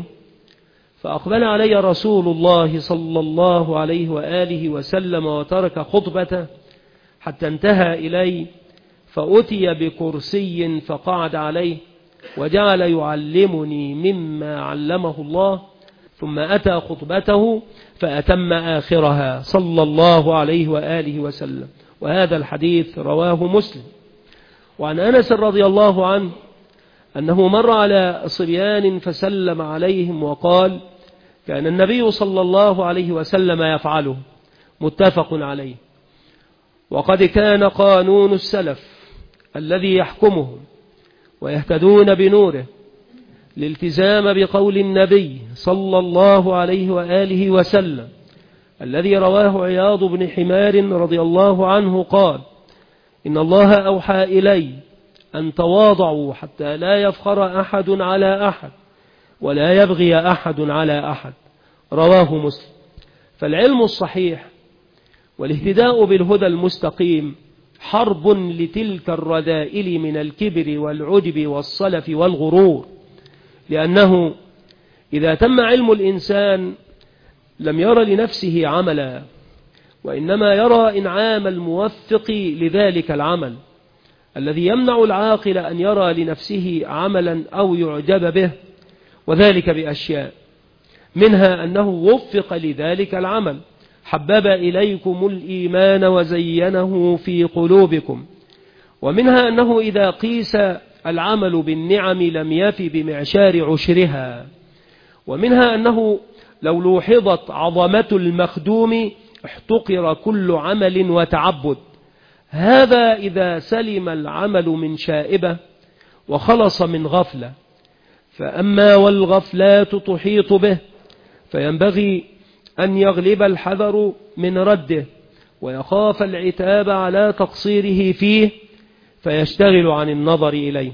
فأقبل علي رسول الله صلى الله عليه وآله وسلم وترك خطبته حتى انتهى إلي، فأتي بكرسي فقعد عليه وجعل يعلمني مما علمه الله، ثم أتى خطبته فأتم آخرها صلى الله عليه وآله وسلم. وهذا الحديث رواه مسلم. وعن أنس رضي الله عنه أنه مر على صبيان فسلم عليهم وقال: كان النبي صلى الله عليه وسلم يفعله، متفق عليه. وقد كان قانون السلف الذي يحكمهم ويهتدون بنوره الالتزام بقول النبي صلى الله عليه وآله وسلم الذي رواه عياض بن حمار رضي الله عنه قال: إن الله أوحى إلي أن تواضعوا حتى لا يفخر أحد على أحد ولا يبغي أحد على أحد، رواه مسلم. فالعلم الصحيح والاهتداء بالهدى المستقيم حرب لتلك الرذائل من الكبر والعجب والصلف والغرور، لأنه إذا تم علم الإنسان لم ير لنفسه عملا، وإنما يرى إنعام الموفق لذلك العمل الذي يمنع العاقل أن يرى لنفسه عملا أو يعجب به، وذلك بأشياء، منها أنه وفق لذلك العمل: حبب إليكم الإيمان وزينه في قلوبكم. ومنها أنه إذا قيس العمل بالنعم لم يف بمعشار عشرها. ومنها أنه لو لوحظت عظمة المخدوم احتقر كل عمل وتعبد. هذا إذا سلم العمل من شائبة وخلص من غفلة. فأما والغفلات تحيط به فينبغي أن يغلب الحذر من رده ويخاف العتاب على تقصيره فيه فيشتغل عن النظر إليه.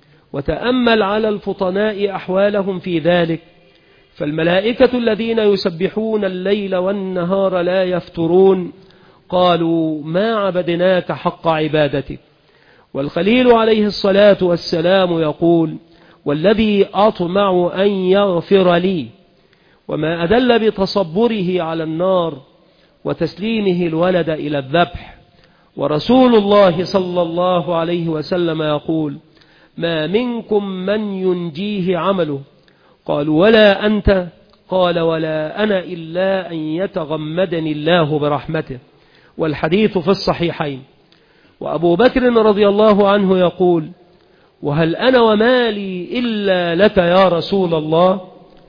وتأمل على الفطناء أحوالهم في ذلك، فالملائكة الذين يسبحون الليل والنهار لا يفترون قالوا: ما عبدناك حق عبادتك. والخليل عليه الصلاة والسلام يقول: والذي أطمع أن يغفر لي. وما أدل بتصبره على النار وتسليمه الولد إلى الذبح. ورسول الله صلى الله عليه وسلم يقول: ما منكم من ينجيه عمله. قالوا: ولا أنت؟ قال: ولا أنا إلا أن يتغمدني الله برحمته. والحديث في الصحيحين. وأبو بكر رضي الله عنه يقول: وهل أنا ومالي إلا لك يا رسول الله؟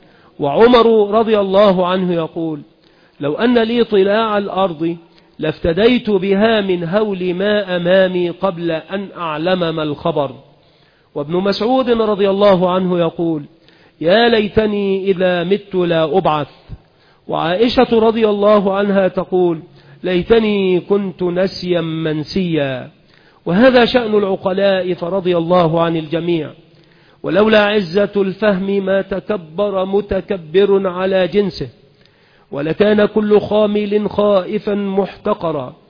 وعمر رضي الله عنه يقول: لو أن لي طلاع الأرض لافتديت بها من هول ما أمامي قبل أن أعلم ما الخبر. وابن مسعود رضي الله عنه يقول: يا ليتني إذا مت لا أبعث. وعائشة رضي الله عنها تقول: ليتني كنت نسيا منسيا. وهذا شأن العقلاء فرضي الله عن الجميع. ولولا عزة الفهم ما تكبر متكبر على جنسه، ولكان كل خامل خائفا محتقرا،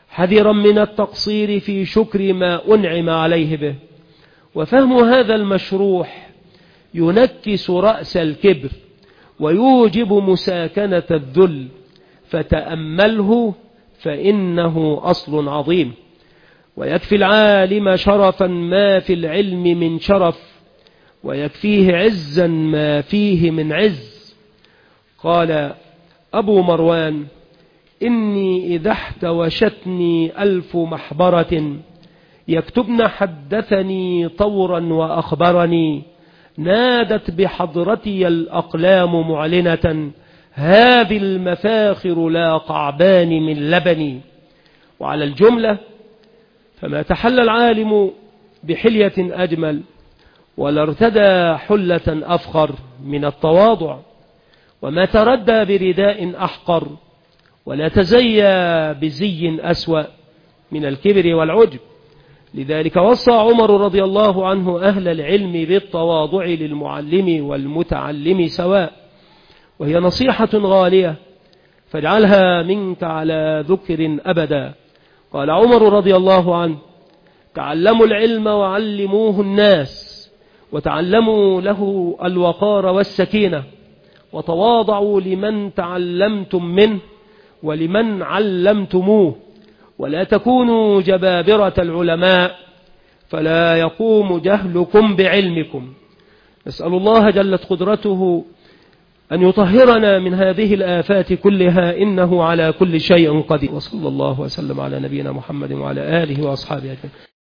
حذرا من التقصير في شكر ما أنعم عليه به. وفهم هذا المشروح ينكس رأس الكبر ويوجب مساكنة الذل، فتأمله فإنه أصل عظيم. ويكفي العالم شرفا ما في العلم من شرف، ويكفيه عزا ما فيه من عز. قال أبو مروان: إني إذا احتوشتني ألف محبرة يكتبن حدثني طورا وأخبرني، نادت بحضرتي الأقلام معلنة هذه المفاخر لا قعبان من لبني. وعلى الجملة فما تحلى العالم بحلية أجمل، ولا ارتدى حلة أفخر من التواضع، وما تردى برداء أحقر، ولا تزيى بزي أسوأ من الكبر والعجب. لذلك وصى عمر رضي الله عنه أهل العلم بالتواضع للمعلم والمتعلم سواء، وهي نصيحة غالية فاجعلها منك على ذكر أبدا. قال عمر رضي الله عنه: تعلموا العلم وعلموه الناس، وتعلموا له الوقار والسكينة، وتواضعوا لمن تعلمتم منه ولمن علمتموه، ولا تكونوا جبابرة العلماء فلا يقوم جهلكم بعلمكم. نسأل الله جلت قدرته أن يطهرنا من هذه الآفات كلها، إنه على كل شيء قدير. وصلى الله وسلم على نبينا محمد وعلى آله وأصحابه أجمعين.